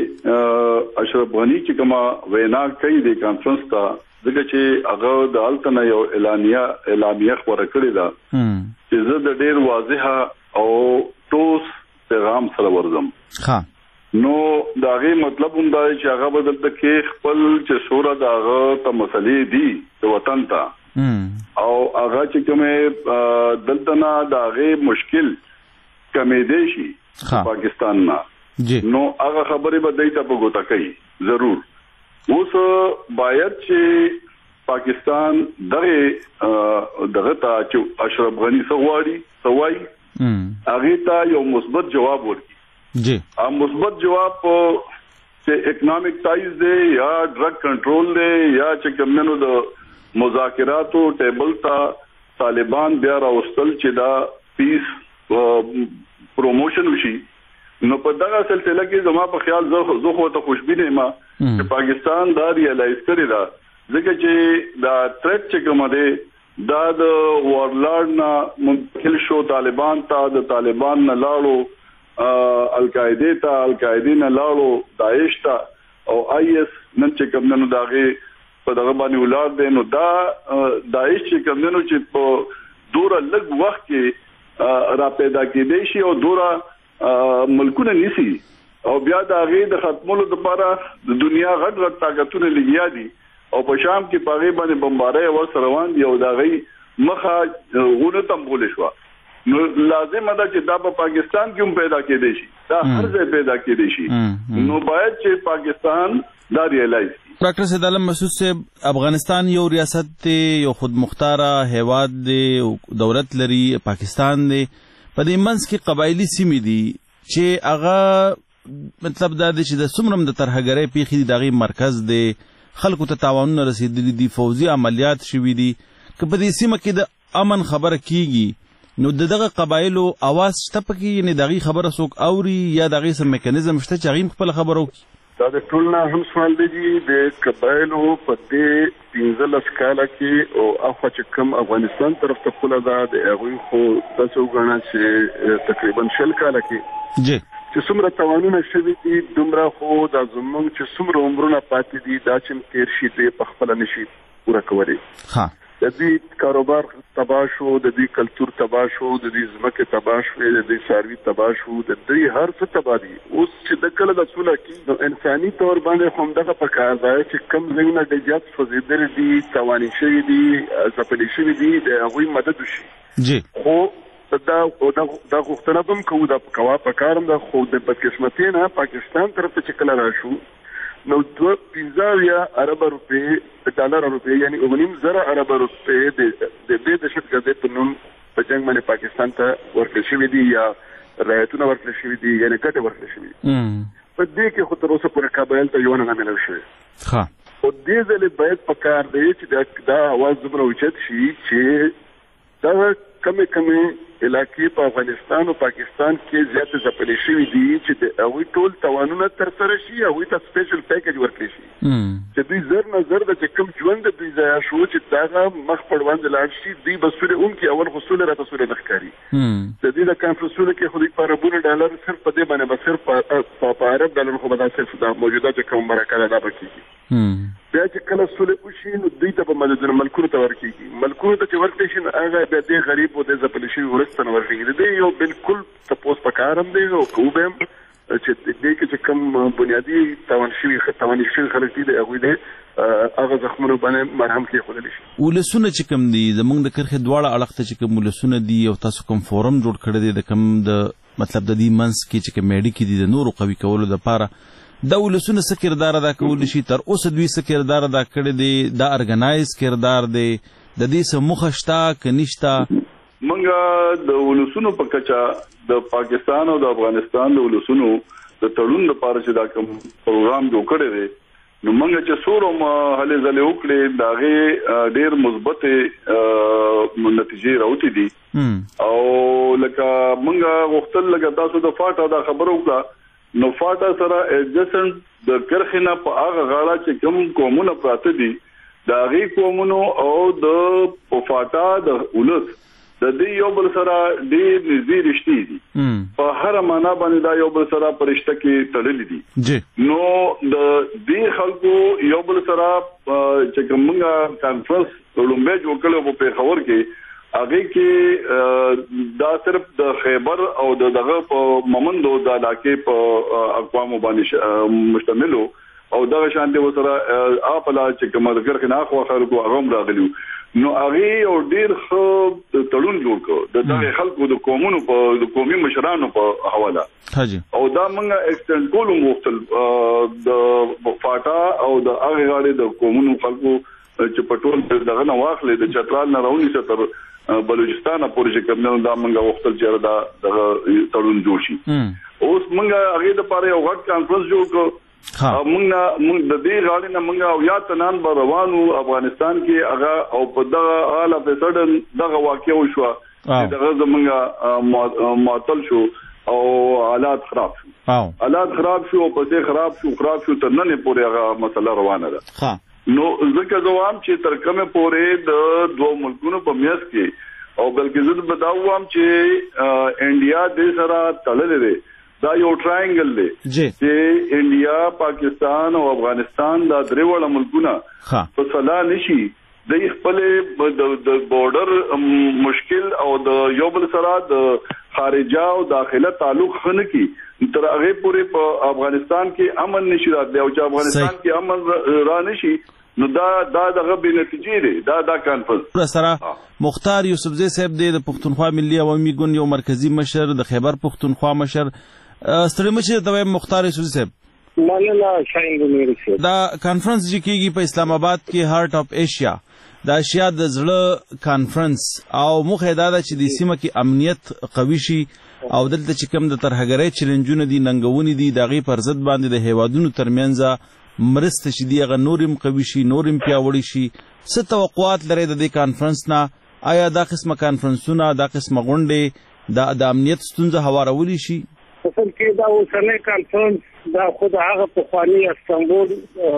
چې اشرف غني چې کومه وینا کوي د کانفرنس ته، ځکه چې هغه د هلته نه یو اعلامیه خپره کړې ده چې زه د ډېر واضحه او ټوس پیغام سره ورځم. نو د هغې مطلب هم دا دی چې هغه به دلته کې خپل چې څومره د هغه ته مسلې دي د وطن ته او هغه چې کومې دلته نه د هغې مشکل کمېدی شي پاکستان نه، نو هغه خبرې به دی ته په ګوته کوي ضرور. اوس باید چې پاکستان دغه ته چې اشرف غني څه غواړي څه وایي هغې ته یو مثبت جواب ورکړي. مثبت جواب چې اکنامک ټایز دی یا ډرګ کنټرول دی یا چې کومنو د مذاکراتو ټیبل ته طالبان بیا راوستل چې دا پیس پروموشن وشي، نو په دغه سلسله کې زما په خیال زه خو ته خوشبینه ما چې پاکستان دا ریالایز کړی دا ځکه چې دا تھریټ چې کوم دی دا د وارلارډ نه منتقل شو طالبان ته، د طالبان نه لاړو القاعده ته، القاعده نه لاړو داعش ته او IS نن چې کوم نن داغه په دغه باندې ولاد دي. نو دا داعش چې کوم نن چې په دوره لږ وخت کې را پیدا کېدې شي او دوره ملکونه نيسي او بیا د هغه د ختمولو لپاره د دنیا غټ غټ طاقتونه لګیا دي او په شام کې پاغي باندې بمبارۍ ور سره روان دي او دا غي مخه غونه تمبول شو. نو لازم ده چې دا په پاکستان کې هم پیدا کېدې شي، دا هر ځای پیدا کېدې شي. نو باید چې پاکستان دا ریالایز کړي. ډاکټر سید عالم مسعود صاحب، افغانستان یو ریاست دی، یو خود مختاره هیواد دی، دولت لري، پاکستان دی، په دې منځ کې قبایلی سیمې دي چې هغه مطلب دا دی چې د څومره د ترهګرۍ پیښې دي دغه مرکز دی، خلکو ته تاوانونه رسیدلي دي، فوزي عملیات شوي دي. که په دې سیمه کې د امن خبره کیږي نو دغه قبایلو اواز شته پکې، یعنی دغه خبره څوک اوري یا دغه سم میکانیزم شته چې هغه خپل خبرو دا د ټولنا هم سوال دی د قبایلو په دې 15 کاله کې او اخو چې کوم افغانستان طرف ته خپل دا د هغه خو تاسو غواړئ چې تقریبا 10 کاله کې جی چې څومره توانونه شوي دي دومره خو د زمونږ چې څومره عمرونه پاتې دي دا چې تیر شي دې په خپل نشي پوره کولی. ها د دې کاروبار تباہ شو، د دې کلچر تباہ شو، د دې ځمکه تباہ شو، د دې ساروي تباہ شو، د دې هر څه تباہ دي. اوس چې د کله د څوله کې نو انساني تور باندې هم دغه په کار دی چې کم ځایونه د زیات فزیدل دي، تواني شوي دي، ځپلي شوي دي، د هغوی مدد وشي. جی خو دا غوښتنه به هم کوو د کوا په کار هم ده، خو د بدقسمتۍ نه پاکستان طرف ته چې کله راشو نو 2.15 ارب روپۍ ډالر روپۍ یعنی 9.5 ارب روپۍ د دهشتګردۍ په نوم په جنگ باندې پاکستان ته ورکړل شوي دي یا رایتونه ورکړل شوي دي، یعنی ګټه ورکړل شوي دي. په دې کې خو تر اوسه پورې کابل ته یو نه ملل شوی. ښه او دې ځلې باید په کار دی چې دا اواز دومره اوچت شي چې دا کمې علاقې په افغانستان او پاکستان کې زیات ځپلې شوي دي چې د هغوی ټول توانونه ترسره شي، هغوی ته سپیشل پیکج ورکړي شي چې دوی زر نه زر د چې کوم ژوند دوی ځای شو چې دغه مخ په وړاندې لاړ شي. دوی به سورې اونکي اول خو سورې راته سورې نه ښکاري. د دې د کانفرنسونو کې خو دوی په اربونو ډالر صرف په دې باندې به صرف په ارب ډالر خو به دا صرف دا موجوده چې کوم مرکه ده دا به کېږي. بیا چې کله سولې وشي نو دوی ته به مددونه ملکونو ته ورکېږي. ملکونو ته چې ورکړی شي نو هغه بیا دې غریب او دې ځپلې شوي ورسته نه ورکېږي. د دې یو بالکل تپوس په کار هم دی او کوو به هم چې دې کې چې کوم بنیادي تواني شوي خلک دي د هغوی د هغه زخمونو باندې مرهم کېښودلی شي. ولسونه چې کوم دي زموږ د کرښې دواړه اړخ ته چې کوم ولسونه دي او تاسو کوم فورم جوړ کړی دی د کوم د مطلب د دې منځ کې چې کوم میډیکې دي د نورو قوي کولو لپاره دا ولسونه څه کردار ادا کولی شي؟ تر اوسه دوی څه کردار ادا کړی دی؟ دا ارګنایز کردار دی؟ د دې څه موخه شته که نشته؟ موږ د ولسونو په کچه د پاکستان او د افغانستان د ولسونو د تړون لپاره چې دا کوم پروګرام جوړ کړی دی نو موږ چې څوروم هلې ځلې وکړې د هغې ډېر مثبتې نتیجې راوتې دي او لکه موږ غوښتل لکه تاسو د فاټا دا خبره وکړه نو فاټا سره ایډجسټنټ د کرښې نه په هغه غاړه چې کوم قومونه پراته دي د هغې قومونو او د په فاټا د ولس د دې یو بل سره ډېر نږدې رشتې دي په هر معنا باندې دا یو بل سره په رشته کې تړلي دي. نو د دې خلکو یو بل سره چې کومه کانفرنس لومبه جوړ کړو په پیښور کې هغه کې دا صرف د خیبر او دغه په ممندو د علاقې په اقوام باندې مشتمل او دغه شانتي وسره اپلا چې کومه د کرخ نه خو خلکو هغه راغلیو نو هغه او ډیر خو تړون جوړ کړ د دغه خلکو د قومونو په د قومي مشرانو په حواله او دا موږ ایکسټند کولو مختل د فاټا او د هغه غاړي د قومونو خلکو چې پټول دغه نه واخلې د چترال نه راونی ستر بلوچستان پورې چې کوم دا موږ وختل چې دا د تړون جوړ شي. اوس موږ هغه د پاره یو غټ کانفرنس جوړ کړ موږ د دې غاړي نه موږ او یا تنان به روانو افغانستان کې هغه او په دغه حاله په سړن دغه واقع وشو چې دغه زمونږ معطل شو او حالات خراب شو. حالات خراب شو پسې خراب شو تر نن پورې هغه مسله روانه ده نو ځکه زوام چې تر کومه پورې د دوه ملکونو په میاس کې او بلکې زه بداوم چې انډیا د سره تړلې ده دا یو ټراینګل دی چې انډیا پاکستان او افغانستان دا درې وړ ملکونه په صلاح نشي د خپل د بورډر مشکل او د یو بل سره د خارجه او داخله تعلق خنه کی تر هغه پورې په افغانستان کې امن نشي راتلی او چې افغانستان کې امن را نشي نو دا دغه به نتیجې دي دا کانفرنس سره مختار یوسفزی صاحب د پښتونخوا ملي عوامي ګوند یو مرکزی مشر د خیبر پښتونخوا مشر ستړي مشه د مختار یوسفزی صاحب مننه شاین ګمېری دا کانفرنس چې کیږي په اسلام آباد کې هارت اف ایشیا د اشیا د زړه کانفرنس او مخه دا چې د سیمه کې امنیت قوي شي او دلته چې کوم د ترهګرۍ چیلنجونه دي ننګونې دي د هغې پر ضد باندې د هیوادونو ترمنځ مرسته چې دي هغه نورم قوي شي نورم پیاوړي شي څه توقعات لرئ د دې کانفرنس نه آیا دا قسمه کانفرنسونه دا قسمه غونډې د امنیت ستونزه هوارولی شي اصل کې دا اوسنی کانفرنس دا خود هغه پخوانی استانبول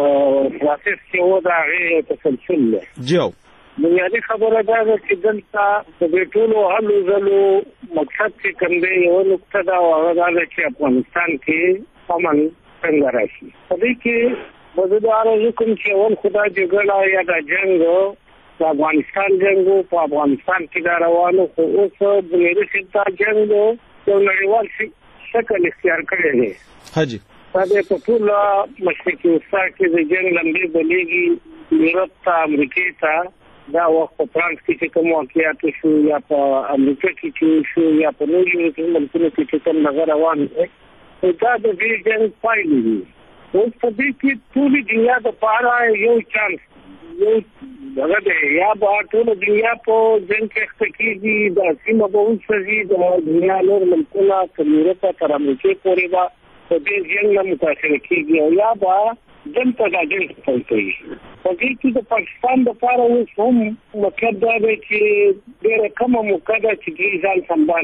پروسس چې و دا هغې تسلسل دی جو بنیادي خبره دا ده چې دلته د دې ټولو هلو ځلو مقصد چې کوم دی یوه نقطه ده او هغه دا ده چې افغانستان کې امن څنګه راشي په دې کې به زه دا عرض کوم چې اول خو دا جګړه یا دا جنګ د افغانستان جنګ په افغانستان کې دا روانو خو اوس بنیادي صاحب دا جنګ یو نړیوال شکل اختیار کړی دی حاجی دا په ټول مشرقي وسطا کې د جنګ لمبې بلیږي یورپ ته امریکې ته دا وخت په فرانس کې چې کوم واقعیات شو یا په امریکا کې چې شو یا په نورو ملکونو کې چې کوم هغه روان دی دا د دې جنګ پایلې دي اوس په دې کې ټولې دنیا دپاره یو چانس یو دغه دی یا به ټوله دنیا په جنګ کې اخته کېږي دا سیمه به وسوځي د دنیا نور ملکونه تر یورپه تر امریکې پورې به په دې جنګ نه متاثره کېږي او یا به دلته دا جنګ خپل کوي په دې کې د پاکستان دپاره اوس هم مطلب دا دی چې ډېره کمه موقع ده چې دوی ځان سنبال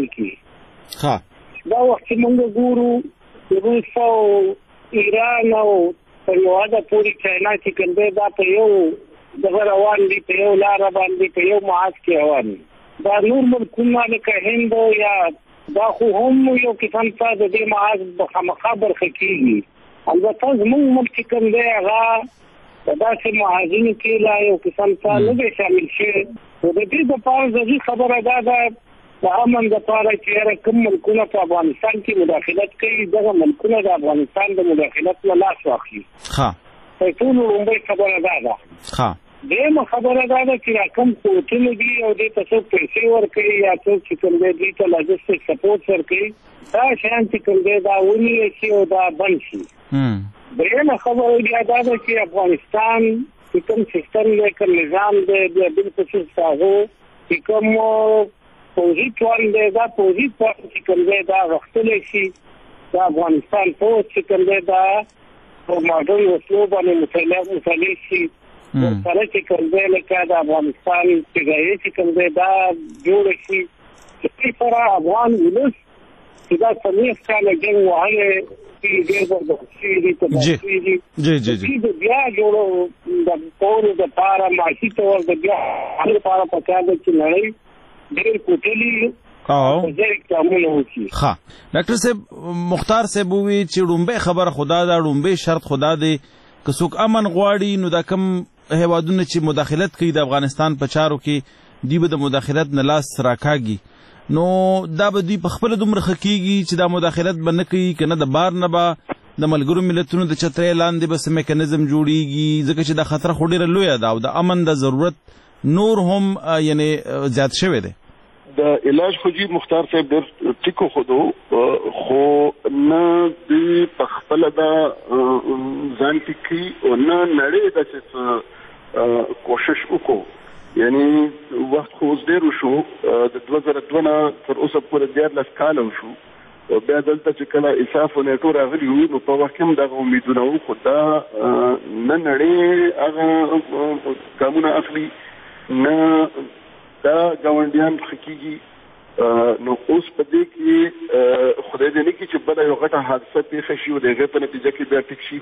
کړي دا وخت چې موږ ګورو روس او ایران او په یو حده پورې چاینا چې کوم دی دا په یو دغه روان دي په یو لاره باندې په یو محاذ کې روان دي دا نور ملکونه لکه هند یا دا خو هم یو قسم ته د دې محاذ خامخا برخه کېږي البته زموږ ملک چې کوم دی هغه په داسې محاذونو کې لا یو قسم ته نه دی شامل شوی خو د دې دپاره ضروري خبره دا ده د امن دپاره چې یاره کوم ملکونه په افغانستان کې مداخلت کوي دغه ملکونه د افغانستان د مداخلت نه لاس واخلي په ټولو لومړۍ خبره دا ده دیمه خبره دا ده چې را کوم قوتونه دي او دې ته څوک پیسې ورکوي یا څوک چې کوم دی دوی ته لاجسټک سپورټ ورکوي دا شیان چې کوم دی دا ونیول شي او دا بند شي درېیمه خبره بیا دا ده چې افغانستان چې کوم سیستم دی کوم نظام دی بیا بالخصوص د هغو چې کوم پوځي توان دی دا پوځي توان چې کوم دی دا غښتلی شي د افغانستان پوځ چې کوم دی دا په ماډرن وسلو باندې مسلح شي سره چې کوم دی لکه د افغانستان فضایي چې کوم دی دا جوړ شي چې سره افغان ولس چې دا څلوېښت کاله جنګ وهلی ډېر برداشت شوي دي تباه شوي دي د بیا جوړو د کولو دپاره معاشي طور د بیا لپاره پکار ده چې نړۍ ډېر کوټلي ډاکټر صاحب مختار صاحب ووی چې ړومبۍ خبره خدا ده ړومبۍ شرط خدا دی که څوک امن غواړي نو دا کم هیوادونه چې مداخلت کوي د افغانستان په چارو کې دوی به د مداخلت نه لاس راکاږي نو دا به دوی په خپله دومره ښه کېږي چې دا مداخلت به نه کوي که نه د بار نه به د ملګرو ملتونو د چترۍ لاندې به څه میکانیزم جوړیږي ځکه چې دا خطره خو ډېره لویه ده او د امن د ضرورت نور هم یعنې زیات شوی دی د علاج خو جی مختار صاحب ډېر ټیکو خودو خو نه دوی په خپله دا ځان ټیکي او نه نړۍ داسې کوشش وکړو یعنی وخت خو اوس ډېر وشو د 2002 نه تر اوسه پورې 14 کاله وشو او بیا دلته چې کله اساف او نیټو راغلي وو نو په وخت کې هم دغه امیدونه وو خو دا نه نړۍ هغه ګامونه اخلي نه دا ګاونډیان ښه کېږي نو اوس په دې کې خدای دې نه کړي چې بله یو غټه حادثه پیښه شي او د هغې په نتیجه کې بیا ټیک شي،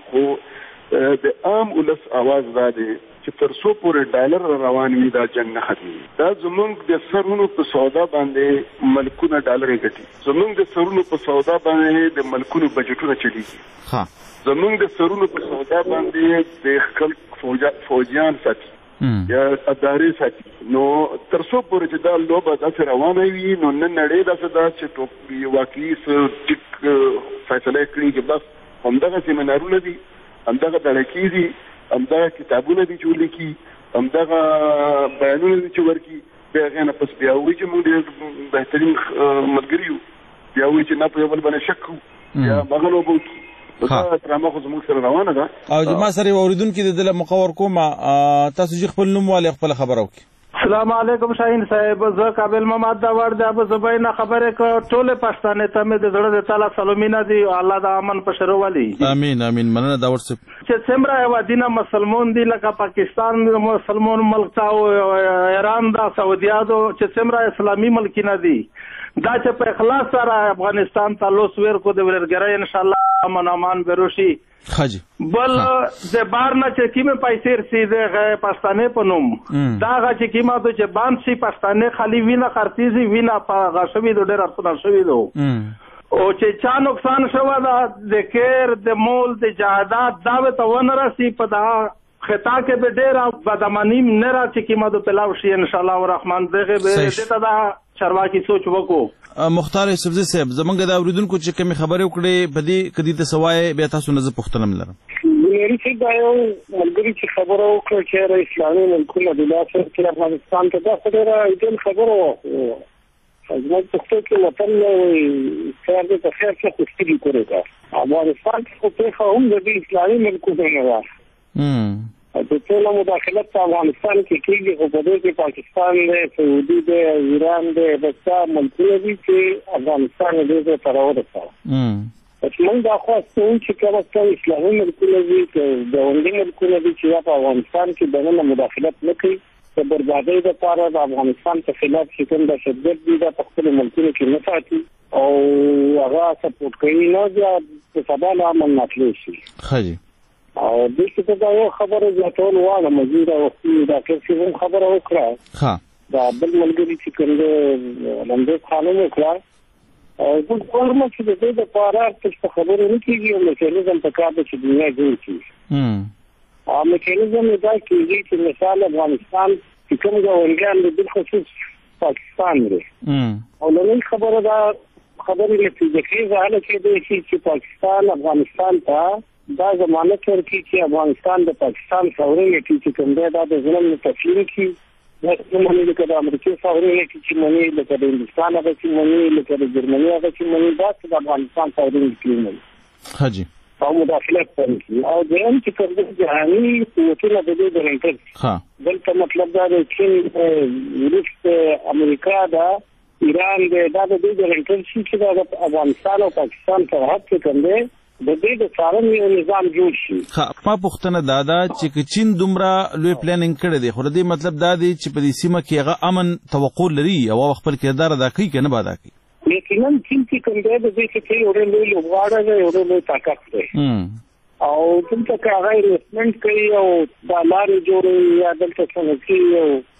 خو د عام ولس اواز دا دی چې تر څو پورې ډالر روان وي دا جنګ نه ختمېږي. دا زموږ د سرونو په سودا باندې ملکونه ډالر ګټي، زموږ د سرونو په سودا باندې د ملکونو بجټونه چلیږي، زموږ د سرونو په سودا باندې د خلک فوجیان ساتي یا ادارې ساتي. نو تر څو پورې چې دا لوبه داسې روانه وي نو نن نړۍ داسې ده چې واقعي څه ټیک فیصله کړي چې بس همدغه سیمینارونه دي، همدغه دړکې دي، همدغه کتابونه دي چې ولیکي، همدغه بیانونه دي چې ورکي، بیا هغې نه پس بیا وایي چې موږ ډېر بهترین ملګري یو، بیا وایي چې نه په یو بل باندې شک کوو یا هغه لوبه وکړي. دا ډرامه خو زموږ سره روانه ده. او ما سره یو اورېدونکي د ده مقور کوم، تاسو چې خپل نوم والې خپله خبره وکړي. السلام علیکم شاهین صاحب، زه قابل محمد داور دی. اب زباینه خبره کو ټول پښتانه ته مې د زړه د تعالی سلامونه دي، الله د امن په شرو ولي. امين امين. مننه داور صاحب. چې څومره هیوادونه مسلمان دي لکه پاکستان مسلمان ملک تا او ایران دا سعودي دا چې څومره اسلامي ملکونه دي، دا چې په اخلاص سره افغانستان ته لوس ور کو د ورګرای ان شاء الله امن امان بروشي خاجي بل د بار نه چې کیمه پیسې رسیدې پښتانه په نوم دا چې کیمه د چې باندې سي پښتانه خالی وینا خرتيزي وینا په غشوي د ډېر ارسنال شوی دو او چې چا نقصان شوه دا د کېر د مول د جهادات دا ته ونه راسي په دا خطا کې به ډېر بدامنی نه را چې کیمه د پلاو شي ان شاء الله الرحمن دغه به دته دا چرواکي سوچ وکړو. مختار یوسفزی صاحب زمونږ د اوریدونکو چې کومې خبرې وکړې په دې کدي ته سوای بیا تاسو نه زه پوښتنه لرم. مېری چې دا یو ملګری چې خبره وکړه چې اسلامي ملکونه د لاسه چې افغانستان ته دا خبره ایدل خبره وه زموږ پښتو کې متل وایي خیر دې په خیر کې خوشتي کوي دا افغانستان خو په هم د اسلامي ملکونو نه ده د ټول مداخلت په افغانستان کې کېږي خو په دې کې پاکستان دی، سعودي دی، ایران دی، بچا ملکونه دي چې افغانستان دې ته راورسوه. چې موږ دا خواسته وو چې کله څه اسلامي ملکونه دي که ګاونډي ملکونه دي چې په افغانستان کې دننه مداخلت نه کوي د بربادۍ دپاره د افغانستان په خلاف چې کوم دهشتګرد دي دا په خپلو ملکونو کې نه ساتي او هغه سپورټ کوي نه بیا په سبا له امن نه تللی شي. ښه او دې کې دا یو خبره زیاتول واله مزید وختي دا کې هم خبره وکړه دا بل ملګری چې کوم لمبه خانم وکړه او د کوم چې د دې لپاره چې خبره نه کیږي او میکانیزم په کار چې دنیا جوړ شي او میکانیزم دا کیږي چې مثال افغانستان چې کوم ګاونډیان د خصوص پاکستان دی او نن خبره دا خبرې نتیجه کې حاله کې دی چې پاکستان افغانستان ته دا ضمانت ورکړي چې افغانستان د پاکستان سورینټي چې کوم دی دا د ظلم تسلیم کړي دا مني لکه د امریکا سورینټي چې مني لکه د هندستان هغه چې مني لکه د جرمني هغه چې مني دا د افغانستان سورینټي مني حاجی او مداخلت کوي او د ان چې کوم د جهاني قوتونو د دې درنټ دلته مطلب دا دی چې روس امریکا دا ایران دا د دې درنټ چې د افغانستان او پاکستان په حق کې کوم دی د دې د څارنې یو نظام جوړ شي. ما پوښتنه دا ده چې چین دومره لوی پلانینګ کړی دی خو د دې مطلب دا دی چې په دې سیمه کې هغه امن توقع لري او خپل کردار ادا کوي که نه به ادا کوي. یقینا چین چې کوم دی د دې کې یو ډېر لوی لوبغاړی دی، یو ډېر لوی طاقت دی او دلته که هغه انویسټمنټ کوي او دا لارې جوړوي یا دلته صنعتي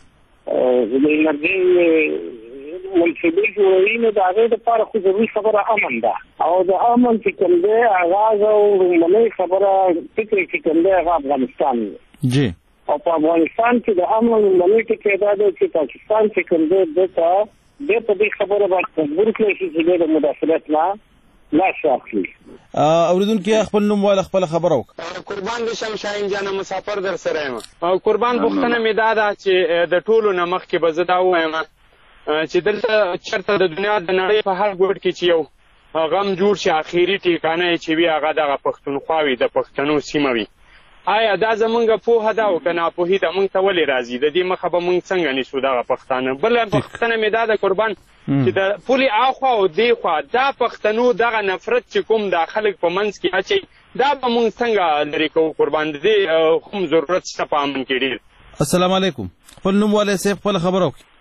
او د انرژۍ منصبې جوړوي نو د هغې دپاره خو ضروري خبره امن ده او د امن چې کوم دی آغاز او لومړنۍ خبره فکر چې کوم دی هغه افغانستان دی او په افغانستان کې د امن لومړنۍ ټکی دا دی چې پاکستان چې کوم دی دته دی په دې خبره باندې مجبور کړی شي چې دی د مداخلت نه لاس واخلي. اوریدونکي خپل نوم والا خپل خبره وکړه. قربان دي شم شاهین جانه مسافر در سره یم او قربان پوښتنه مې دا ده چې د ټولو نه مخکې به زه دا ووایم چې دلته چېرته د دنیا د نړۍ په هر ګوټ کې چې یو غم جوړ شي اخري ټیکانه یې چې وي هغه دغه پښتونخوا وي د پښتنو سیمه وي. آیا دا زمونږ پوهه ده او که ناپوهي ده موږ ته ولې راځي د دې مخه به موږ څنګه نیسو دغه پښتانه. بله پوښتنه مې دا ده قربان چې د پولې اخوا او دې خوا دا پښتنو دغه نفرت چې کوم دا خلک په منځ کې اچوي دا به موږ څنګه لرې کوو قربان د دې هم ضرورت شته په امن کې ډېر. السلام علیکم. خپل نوم والی صاحب خپله خبره وکړي.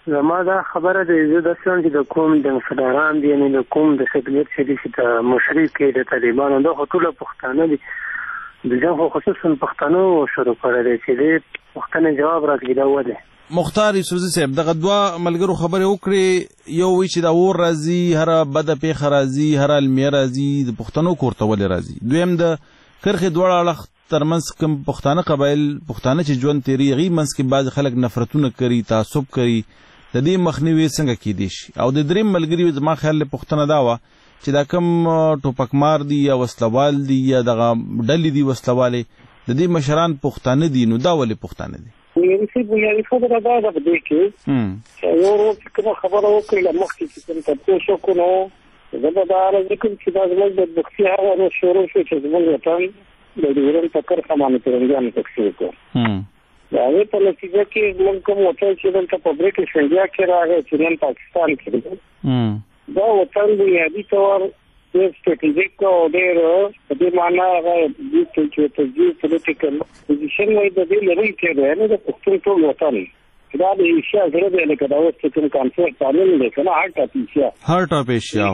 زما دا خبره ده زه د څنګه د کوم د فدرالان دی نه د کوم د خدمت شریف ته مشرف کې د طالبانو د ټول پښتانه دي د ځان خصوصا پښتنو شروع کړل چې د پښتنه جواب راکړي دا وده. مختار یوسفزي صاحب دغه دوه ملګرو خبرې وکړې، یو وی چې دا اور راځي، هر بده پیښه راځي، هر المیه راځي، د پښتنو کورته ولې راځي. دویم د کرخې دواړه اړخ ترمنځ کوم پښتانه قبایل پښتانه چې ژوند تیری غي منځ کې بعض خلک نفرتونه کوي، تعصب کوي، د دې مخنیوي څنګه کیدی شي؟ او د دریم ملګری زما خیال له پښتنه دا و چې دا کوم ټوپکمار دي یا وسلوال دي یا دغه ډلې دي وسلوالې، د دې مشران پښتانه دي، نو دا ولې پښتانه دي؟ یعنی خبره دا ده په دې کې چې یو ورځ کومه خبره وکړه مخکې چې کوم تاسو کو نو زه به دا راځم چې دا زموږ د بخښي هغه شروع شو چې زموږ وطن د ډیورن تکر خمانه ترنګان تکسیر کو دا وی په نتیجه کې موږ کوم وطن چې دلته په بریټیش انډیا کې راغی چې نن پاکستان کې دا وطن بنیادي طور د ستراتیژیک او ډېر په دې معنا هغه د ستراتیژیک پولیټیکل پوزیشن وایي د دې لري چې دا د پښتون ټول وطن دا د ایشیا سره د لکه دا اوس چې کوم کانسپټ تعامل دی کنه هارت اف ایشیا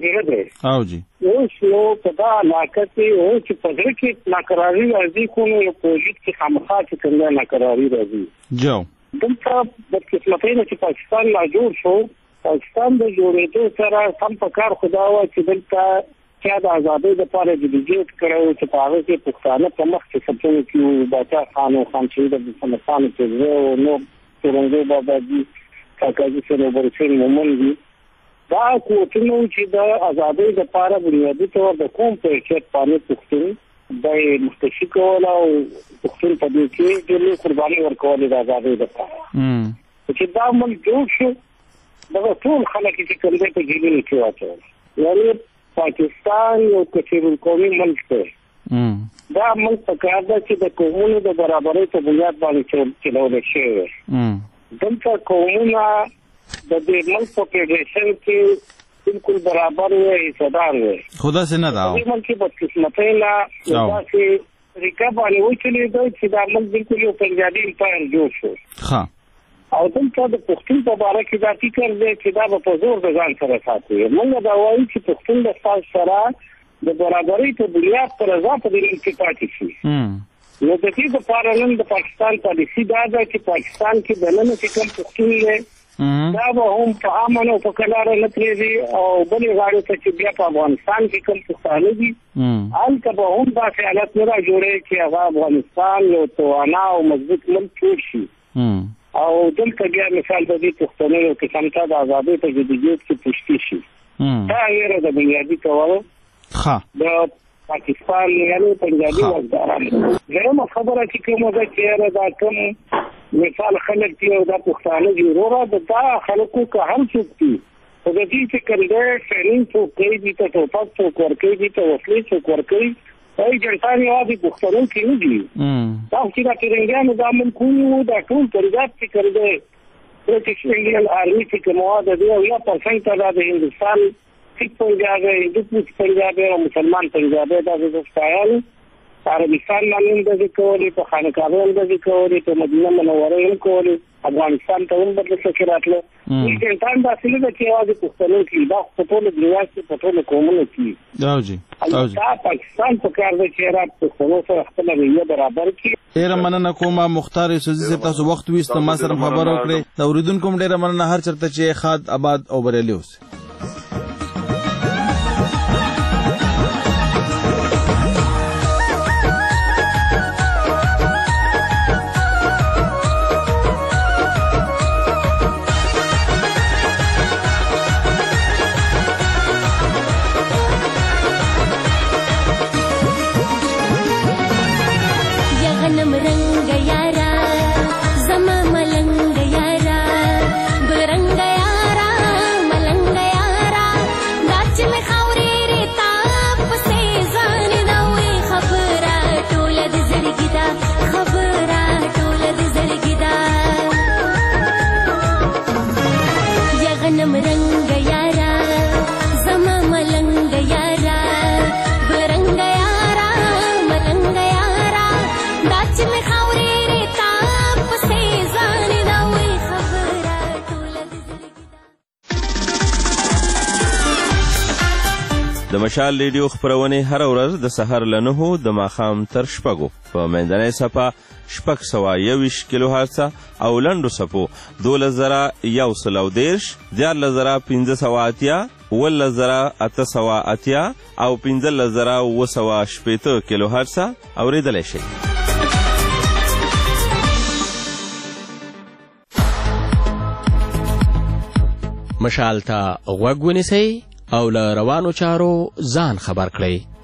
او جی اوس نو په دا علاقه کې او چې په دې کې ناکراری راځي کوم یو پروژیکټ کې خامخا چې څنګه ناکراری راځي جو دلته د قسمتونو چې پاکستان لا جوړ شو، پاکستان د جوړېدو سره سم په کار خدا و چې دلته چې د ازادۍ لپاره د ډیجیټ کړو چې په هغه کې پښتانه په مخ کې سپورټ کیو باچا خان او خان شهید د افغانستان چې نو څنګه بابا دي کاکاجي سره ورسره مومن دي دا کوټنو چې د ازادۍ لپاره بنیادی طور د کوم په چت باندې پښتون د مستشفی کول او پښتون په دې کې د لوی قرباني ورکول د ازادۍ لپاره چې دا مونږ جوړ شو دا ټول خلک چې کوم ځای په جیلونو کې واچول، یعنی پاکستان یو کچېرو قومي ملک دی. دا ملک په کار ده چې د قومونو د برابرۍ په بنیاد باندې چلول شوی. دلته قومونه د دې ملک په فیډریشن کې بالکل برابر وي، حصدار وي. خدا سے نه دا دې ملک په قسمتۍ لا داسې طریقه باندې وچلېده چې دا ملک بالکل یو پنجابي امپایر جوړ شو. او دلته د پښتون په باره کې دا فکر دی چې دا په زور د ځان سره ساتي. موږ دا وایو چې پښتون د خپل سره د برابرۍ په بنیاد پر ځا په دې کې پاتې شي. نو د دې لپاره نن د پاکستان پالیسي دا ده چې پاکستان کې د نن چې کوم پښتون دی دا به هم په امن او په کلاره نه پرېږدي او بلې غاړې ته چې بیا په افغانستان کې کوم پښتانه دي هلته به هم داسې حالت نه را جوړوي چې هغه افغانستان یو توانا او مضبوط ملک جوړ شي. او دلته بیا مثال د دې پښتنو یو قسم ته د ازادۍ په جديت کې پوښتنه شي. دا غیر د بنیادی طور د پاکستان یعنی پنجابي وزارت زموږ خبره چې کومه ده چې دا کوم مثال خلک دی او د پښتانه جوړه دا خلکو که هم څوک دي او د دې چې کنده ټریننګ څوک کوي دي ته ټوپک څوک ورکوي دي ته وسلې څوک ورکوي ای جنتان یوازې پښتنو کې نه دي. دا چې دا ترنګانو دا من کوو دا ټول پنجاب چې کنده برټیش انډین آرمي چې کومه ده دی او یا پرسنټ دا د هندستان سکھ پنجاب ہے، ہندو پنجاب ہے اور مسلمان پنجاب ہے. دا د ستایل عربستان باندې د کولی په خانقاه باندې کولی په مدینه منوره هم کولی افغانستان ته هم بدل څه راتله. دې ټان دا څه نه چې واځي پښتنو کې دا په ټول دنیا کې په ټول قومونو کې دا جی دا پاکستان په کار دی چې را پښتنو سره خپل ویه برابر کړي. ډېر مننه کوم مختار یوسفزي صاحب، تاسو وخت ویست ما سره خبرو کړې. دا اوریدونکو هم ډېر مننه هر چرته چې خاد آباد او بریالي اوسه. मलंग यारा مشال ریډیو خپرونې هر ورځ د سحر له 9 د ماښام تر 6 په منځنۍ صفحه 621 کیلو هرتز او لنډو صفو 12130 14580 11880 او 15980 کیلو هرتز اوریدلی شئ. مشال ته غوږ ونیسئ او له روانو چارو ځان خبر کړئ.